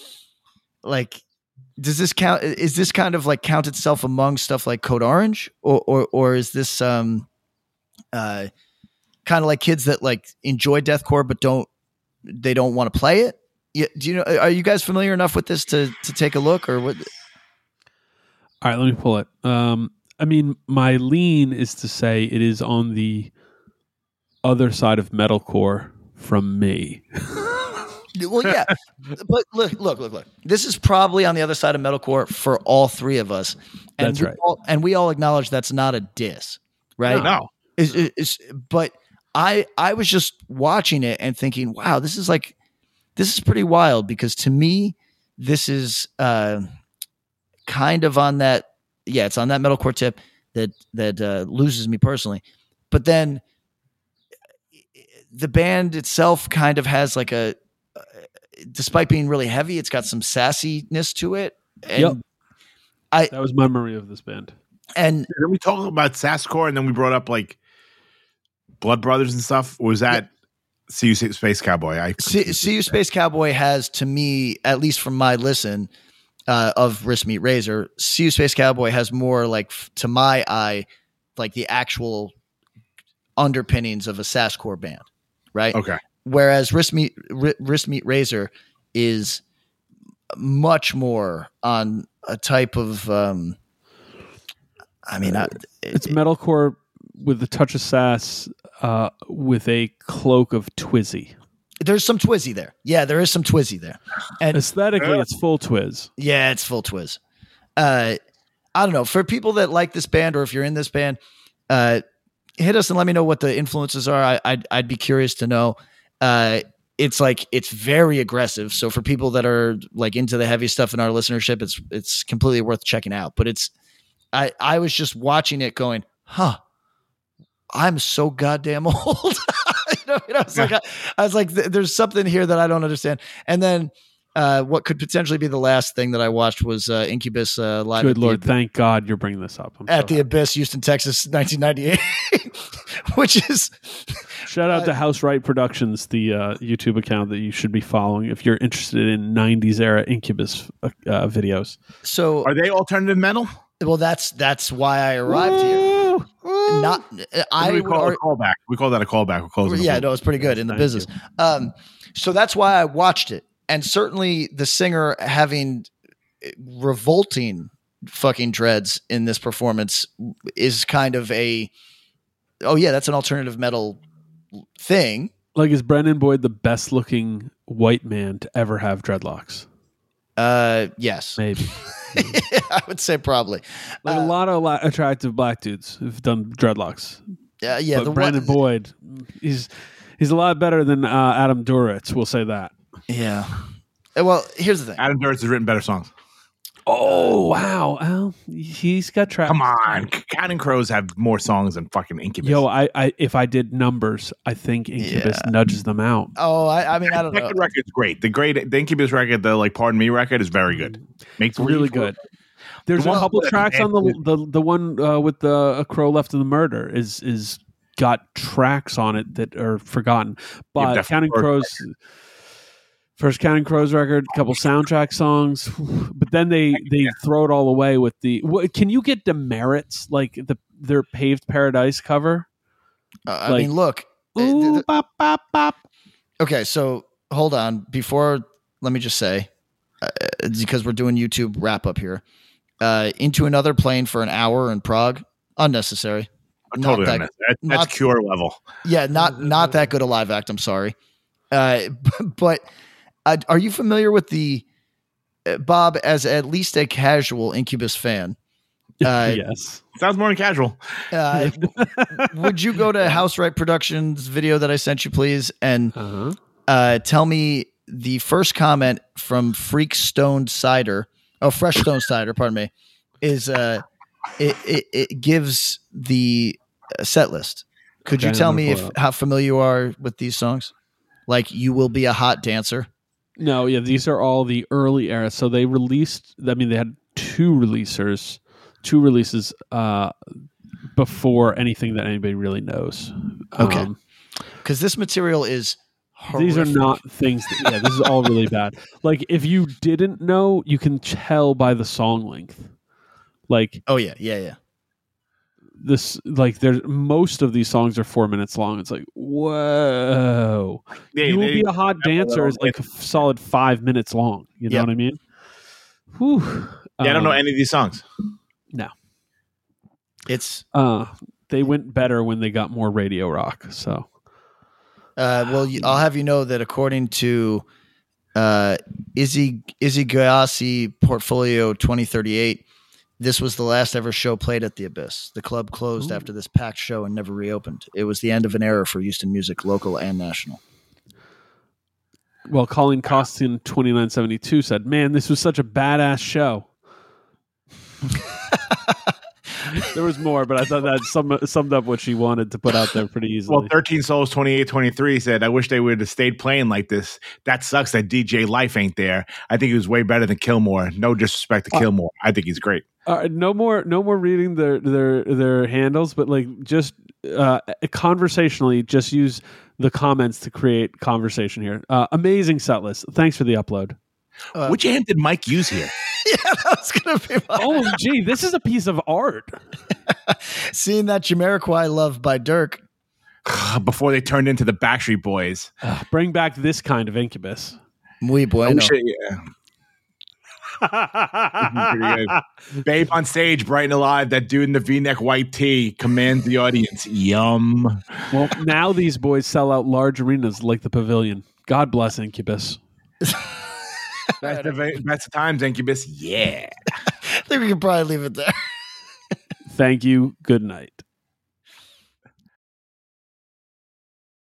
like does this count? Is this kind of like count itself among stuff like Code Orange, or or or is this um, uh, kind of like kids that like enjoy deathcore but don't they don't want to play it? Yeah, do you know? Are you guys familiar enough with this to to take a look, or what? All right, let me pull it. Um, I mean, my lean is to say it is on the other side of metalcore from me. Well, yeah, but look, look, look, look. This is probably on the other side of metalcore for all three of us, and That's we right. all, and we all acknowledge that's not a diss, right? No. Is is but I I was just watching it and thinking, wow, this is like this is pretty wild, because to me this is uh, kind of on that yeah, it's on that metalcore tip that that uh, loses me personally. But then the band itself kind of has like a uh, despite being really heavy, it's got some sassiness to it. And Yep. I That was my memory of this band. and And then we talked about Sasscore, and then we brought up like Blood Brothers and stuff. Or was that See You Space Cowboy? I See, See You Space Cowboy has, to me, at least from my listen uh, of Wrist Meat Razor, See You Space Cowboy has more like, f- to my eye, like the actual underpinnings of a Sasscore band, right? Okay. Whereas Wrist Meat, R- Wrist Meat Razor is much more on a type of, um, I mean, I, It's metalcore with a touch of sass, uh, with a cloak of Twizzy. There's some Twizzy there. Yeah, there is some Twizzy there. And Aesthetically, it's full Twiz. yeah, it's full Twiz. Uh, I don't know. For people that like this band, or if you're in this band, uh, hit us and let me know what the influences are. I, I'd, I'd be curious to know. Uh, it's like, it's very aggressive. So for people that are like into the heavy stuff in our listenership, it's, it's completely worth checking out. But it's, I, I was just watching it going, huh, I'm so goddamn old. you know, you know, I was yeah. like, I, I was like, th- there's something here that I don't understand. And then uh, what could potentially be the last thing that I watched was uh, Incubus uh, live. Good at Lord, the, thank God you're bringing this up. I'm at so the Abyss, Houston, Texas, nineteen ninety-eight, which is shout out uh, to House Right Productions, the uh, YouTube account that you should be following if you're interested in nineties era Incubus uh, uh, videos. So are they alternative metal? Well, that's that's why I arrived Ooh. here. Ooh. Not I we would call ar- it a callback. We call that a callback. We're closing. Yeah, no, it's pretty good in the Thank business. Um, so that's why I watched it, and certainly the singer having revolting fucking dreads in this performance is kind of a oh yeah, that's an alternative metal thing. Like, is Brendan Boyd the best looking white man to ever have dreadlocks? Uh, yes, maybe. I would say probably. Like uh, a lot of la- attractive black dudes who've done dreadlocks. Uh, yeah, but the Brandon one, Boyd, he's he's a lot better than uh, Adam Duritz. We'll say that. Yeah. Well, here's the thing. Adam Duritz has written better songs. Oh wow! Well, he's got tracks. Come on, Counting Crows have more songs than fucking Incubus. Yo, I, I if I did numbers, I think Incubus yeah. nudges them out. Oh, I, I mean, I don't the know. The record's great. The great, the Incubus record, the like Pardon Me record, is very good. Makes it's really good. There's the a couple that, tracks on the the the one uh, with the A Crow Left in the Murder is is got tracks on it that are forgotten. But yeah, Counting Crows. Record. First Counting Crows record, a couple soundtrack songs, but then they, they yeah. throw it all away with the. What, can you get demerits like the their Paved Paradise cover? Uh, I like, mean, look. Ooh, the, bop, bop, bop. Okay, so hold on. Before, let me just say, uh, because we're doing YouTube wrap up here, uh, Into Another Plane for an hour in Prague, unnecessary. Not totally that, unnecessary. That, that's not, Cure level. Yeah, not not that good a live act. I'm sorry, uh, but. Uh, are you familiar with the uh, Bob as at least a casual Incubus fan? Uh, yes, sounds more than casual. Uh, would you go to House Right Productions video that I sent you, please, and uh-huh. uh, tell me the first comment from Freak Stoned Cider? Oh, Fresh Stone Cider. Pardon me. Is uh, it, it it gives the set list? Could okay, you tell me if how familiar you are with these songs? Like, You Will Be a Hot Dancer. No, yeah, these are all the early era. So they released, I mean, they had two releasers, two releases uh, before anything that anybody really knows. Okay. Because um, this material is horrific. These are not things that, yeah, this is all really bad. Like, if you didn't know, you can tell by the song length. Like, oh, yeah, yeah, yeah. This like there's most of these songs are four minutes long. It's like whoa, yeah, You Will Be a Hot Dancer is like a solid five minutes long. You know yep. what I mean? Whew. Yeah, um, I don't know any of these songs. No, it's uh they went better when they got more radio rock. So, uh, well, I'll have you know that according to uh, Izzy Izzy Gayasi Portfolio twenty thirty-eight. This was the last ever show played at the Abyss. The club closed Ooh. after this packed show and never reopened. It was the end of an era for Houston music, local and national. Well, Colleen Costin twenty-nine seventy-two said, man, this was such a badass show. There was more, but I thought that sum, summed up what she wanted to put out there pretty easily. Well, thirteen Souls twenty-eight twenty-three said, I wish they would have stayed playing like this. That sucks that D J Life ain't there. I think he was way better than Kilmore. No disrespect to Kilmore. Uh, I think he's great. Uh, no more, no more reading their their their handles, but like just uh, conversationally, just use the comments to create conversation here. Uh, amazing set list. Thanks for the upload. Uh, Which hand did Mike use here? Yeah, that was gonna be mine. Oh, gee, this is a piece of art. Seeing that Jamiroquai Love by Dirk. Before they turned into the Backstreet Boys. Uh, bring back this kind of Incubus. Muy bueno. It, yeah. Pretty good. Babe on stage, bright and alive. That dude in the V-neck white tee commands the audience. Yum. Well, now these boys sell out large arenas like the Pavilion. God bless Incubus. Best of, best of times, Incubus. Yeah. I think we can probably leave it there. Thank you. Good night.